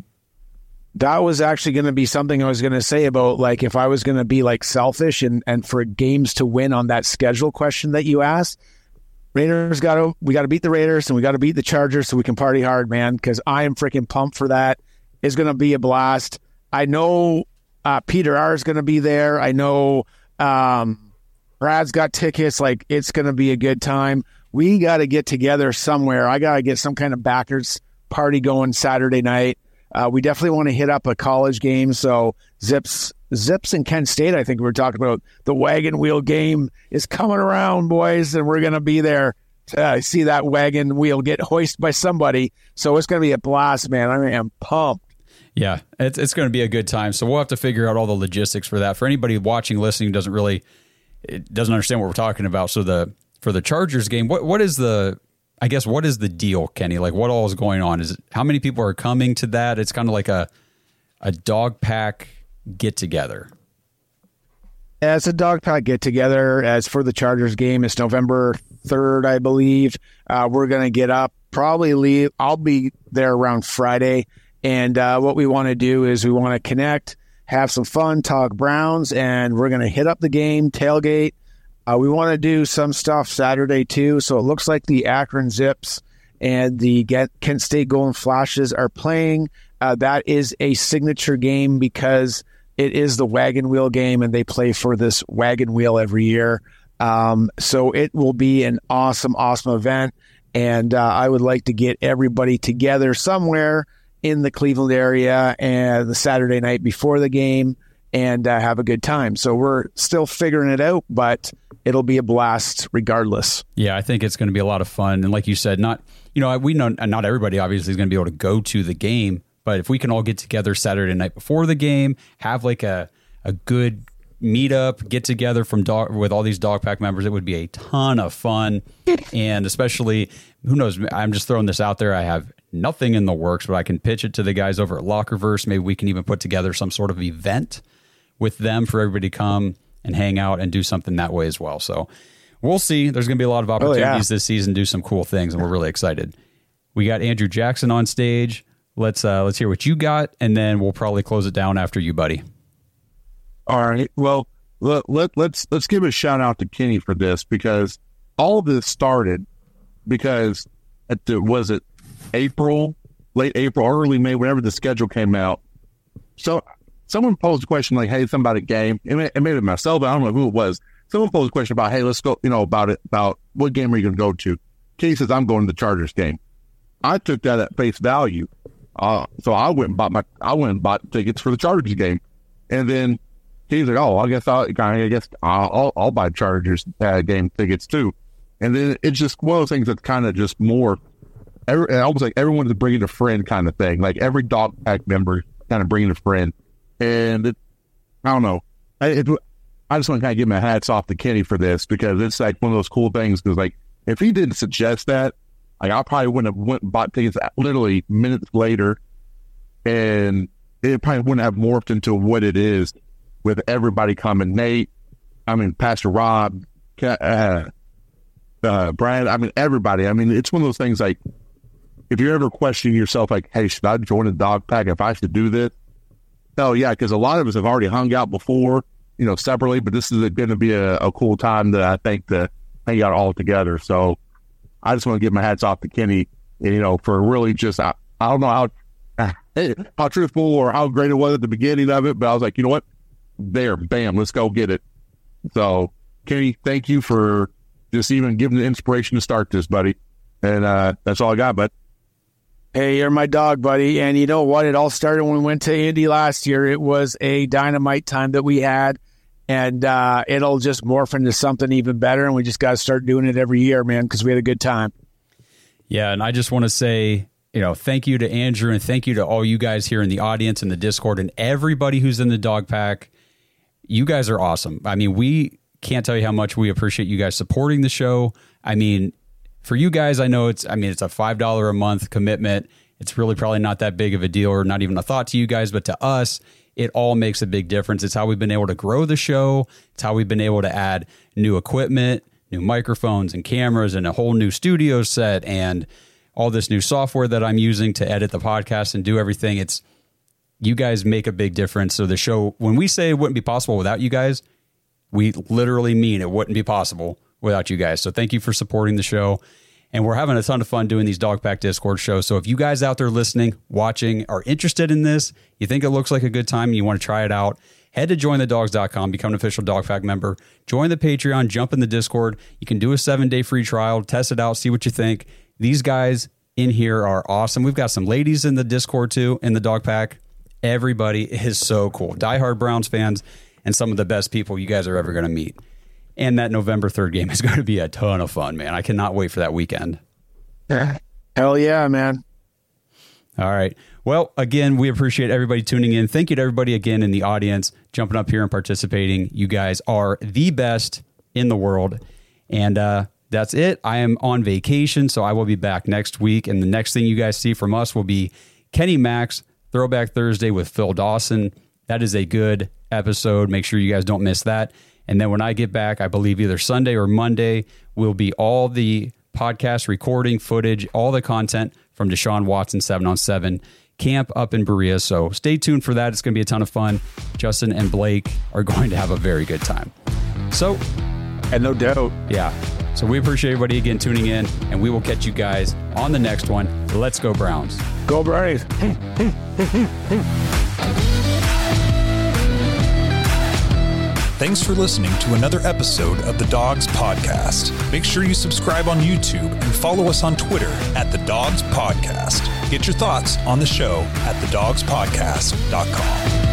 That was actually going to be something I was going to say about, like, if I was going to be like selfish and, and for games to win on that schedule question that you asked, Raiders got to, we got to beat the Raiders and we got to beat the Chargers so we can party hard, man. Cause I am freaking pumped for that. It's going to be a blast. I know uh, Peter R is going to be there. I know um, Brad's got tickets. Like, it's going to be a good time. We got to get together somewhere. I got to get some kind of backers party going Saturday night. Uh, we definitely want to hit up a college game. So Zips, Zips and Kent State, I think we were talking about the wagon wheel game is coming around, boys, and we're going to be there to uh, see that wagon wheel get hoisted by somebody. So it's going to be a blast, man. I am pumped. Yeah, it's it's going to be a good time. So we'll have to figure out all the logistics for that. For anybody watching, listening, who doesn't really, it doesn't understand what we're talking about. So the for the Chargers game, what what is the I guess, what is the deal, Kenny? Like, what all is going on? Is it, how many people are coming to that? It's kind of like a a dog pack get together. Yeah, it's a dog pack get together. As for the Chargers game, it's November third, I believe. Uh, we're going to get up, probably leave. I'll be there around Friday. And uh, what we want to do is we want to connect, have some fun, talk Browns, and we're going to hit up the game, tailgate. Uh, we want to do some stuff Saturday too. So it looks like the Akron Zips and the Kent State Golden Flashes are playing. Uh, that is a signature game because it is the wagon wheel game, and they play for this wagon wheel every year. Um, so it will be an awesome, awesome event. And uh, I would like to get everybody together somewhere in the Cleveland area and the Saturday night before the game and uh, have a good time. So we're still figuring it out, but it'll be a blast regardless. Yeah, I think it's going to be a lot of fun. And like you said, not, you know, we know not everybody obviously is going to be able to go to the game, but if we can all get together Saturday night before the game, have like a, a good meetup, get together from dog with all these Dog Pack members, it would be a ton of fun. And especially, who knows, I'm just throwing this out there. I have nothing in the works, but I can pitch it to the guys over at Lockerverse. Maybe we can even put together some sort of event with them for everybody to come and hang out and do something that way as well. So we'll see. There's going to be a lot of opportunities oh, yeah. this season to do some cool things, and we're really excited. We got Andrew Jackson on stage. Let's uh, let's hear what you got, and then we'll probably close it down after you, buddy. All right. Well, let, let, let's let's give a shout out to Kenny for this, because all of this started because at the, was it April, late April, early May, whenever the schedule came out. So someone posed a question like, "Hey, something about a game." It may, it may have been myself, but I don't know who it was. Someone posed a question about, "Hey, let's go," you know, about it, about what game are you going to go to? Kenny says, "I'm going to the Chargers game." I took that at face value. Uh, so I went and bought my, I went and bought tickets for the Chargers game. And then he's like, "Oh, I guess I'll, I guess I'll, I'll, I'll buy Chargers uh, game tickets too." And then it's just one of those things that's kind of just more, every, almost like everyone's bringing a friend kind of thing. Like every Dog Pack member kind of bringing a friend. And it, I don't know. I, it, I just want to kind of give my hats off to Kenny for this, because it's like one of those cool things. Because like if he didn't suggest that, like I probably wouldn't have went and bought tickets literally minutes later, and it probably wouldn't have morphed into what it is with everybody coming. Nate, I mean Pastor Rob, uh, uh, Brad, I mean everybody. I mean it's one of those things like if you're ever questioning yourself, like, "Hey, should I join a Dog Pack if I should do this?" Hell yeah, because a lot of us have already hung out before, you know, separately. But this is going to be a, a cool time that I think to hang out all together. So I just want to give my hats off to Kenny, you know, for really just, I, I don't know how how truthful or how great it was at the beginning of it, but I was like, you know what? There, bam, let's go get it. So, Kenny, thank you for just even giving the inspiration to start this, buddy. And uh, that's all I got, bud. Hey, you're my dog, buddy. And you know what? It all started when we went to Indy last year. It was a dynamite time that we had. And uh, it'll just morph into something even better. And we just got to start doing it every year, man, because we had a good time. Yeah, and I just want to say, you know, thank you to Andrew, and thank you to all you guys here in the audience and the Discord and everybody who's in the Dog Pack. You guys are awesome. I mean, we can't tell you how much we appreciate you guys supporting the show. I mean, for you guys, I know it's, I mean, it's a five dollars a month commitment. It's really probably not that big of a deal or not even a thought to you guys, but to us, it all makes a big difference. It's how we've been able to grow the show. It's how we've been able to add new equipment, new microphones and cameras, and a whole new studio set, and all this new software that I'm using to edit the podcast and do everything. It's, you guys make a big difference. So the show, when we say it wouldn't be possible without you guys, we literally mean it wouldn't be possible without you guys. So thank you for supporting the show. And we're having a ton of fun doing these Dog Pack Discord shows. So if you guys out there listening, watching, are interested in this, you think it looks like a good time and you want to try it out, head to join the dogs dot com, become an official Dog Pack member, join the Patreon, jump in the Discord. You can do a seven-day free trial, test it out, see what you think. These guys in here are awesome. We've got some ladies in the Discord too, in the Dog Pack. Everybody is so cool. Diehard Browns fans and some of the best people you guys are ever going to meet. And that November third game is going to be a ton of fun, man. I cannot wait for that weekend. Hell yeah, man. All right. Well, again, we appreciate everybody tuning in. Thank you to everybody again in the audience, jumping up here and participating. You guys are the best in the world. And uh, that's it. I am on vacation, so I will be back next week. And the next thing you guys see from us will be Kenny Max, Throwback Thursday with Phil Dawson. That is a good episode. Make sure you guys don't miss that. And then when I get back, I believe either Sunday or Monday will be all the podcast recording footage, all the content from Deshaun Watson seven on seven camp up in Berea. So stay tuned for that. It's going to be a ton of fun. Justin and Blake are going to have a very good time. So, and no doubt. Yeah. So we appreciate everybody again tuning in, and we will catch you guys on the next one. Let's go Browns. Go Brownies. Thanks for listening to another episode of the Dogs Podcast. Make sure you subscribe on YouTube and follow us on Twitter at the Dogs Podcast. Get your thoughts on the show at the dogs podcast dot com.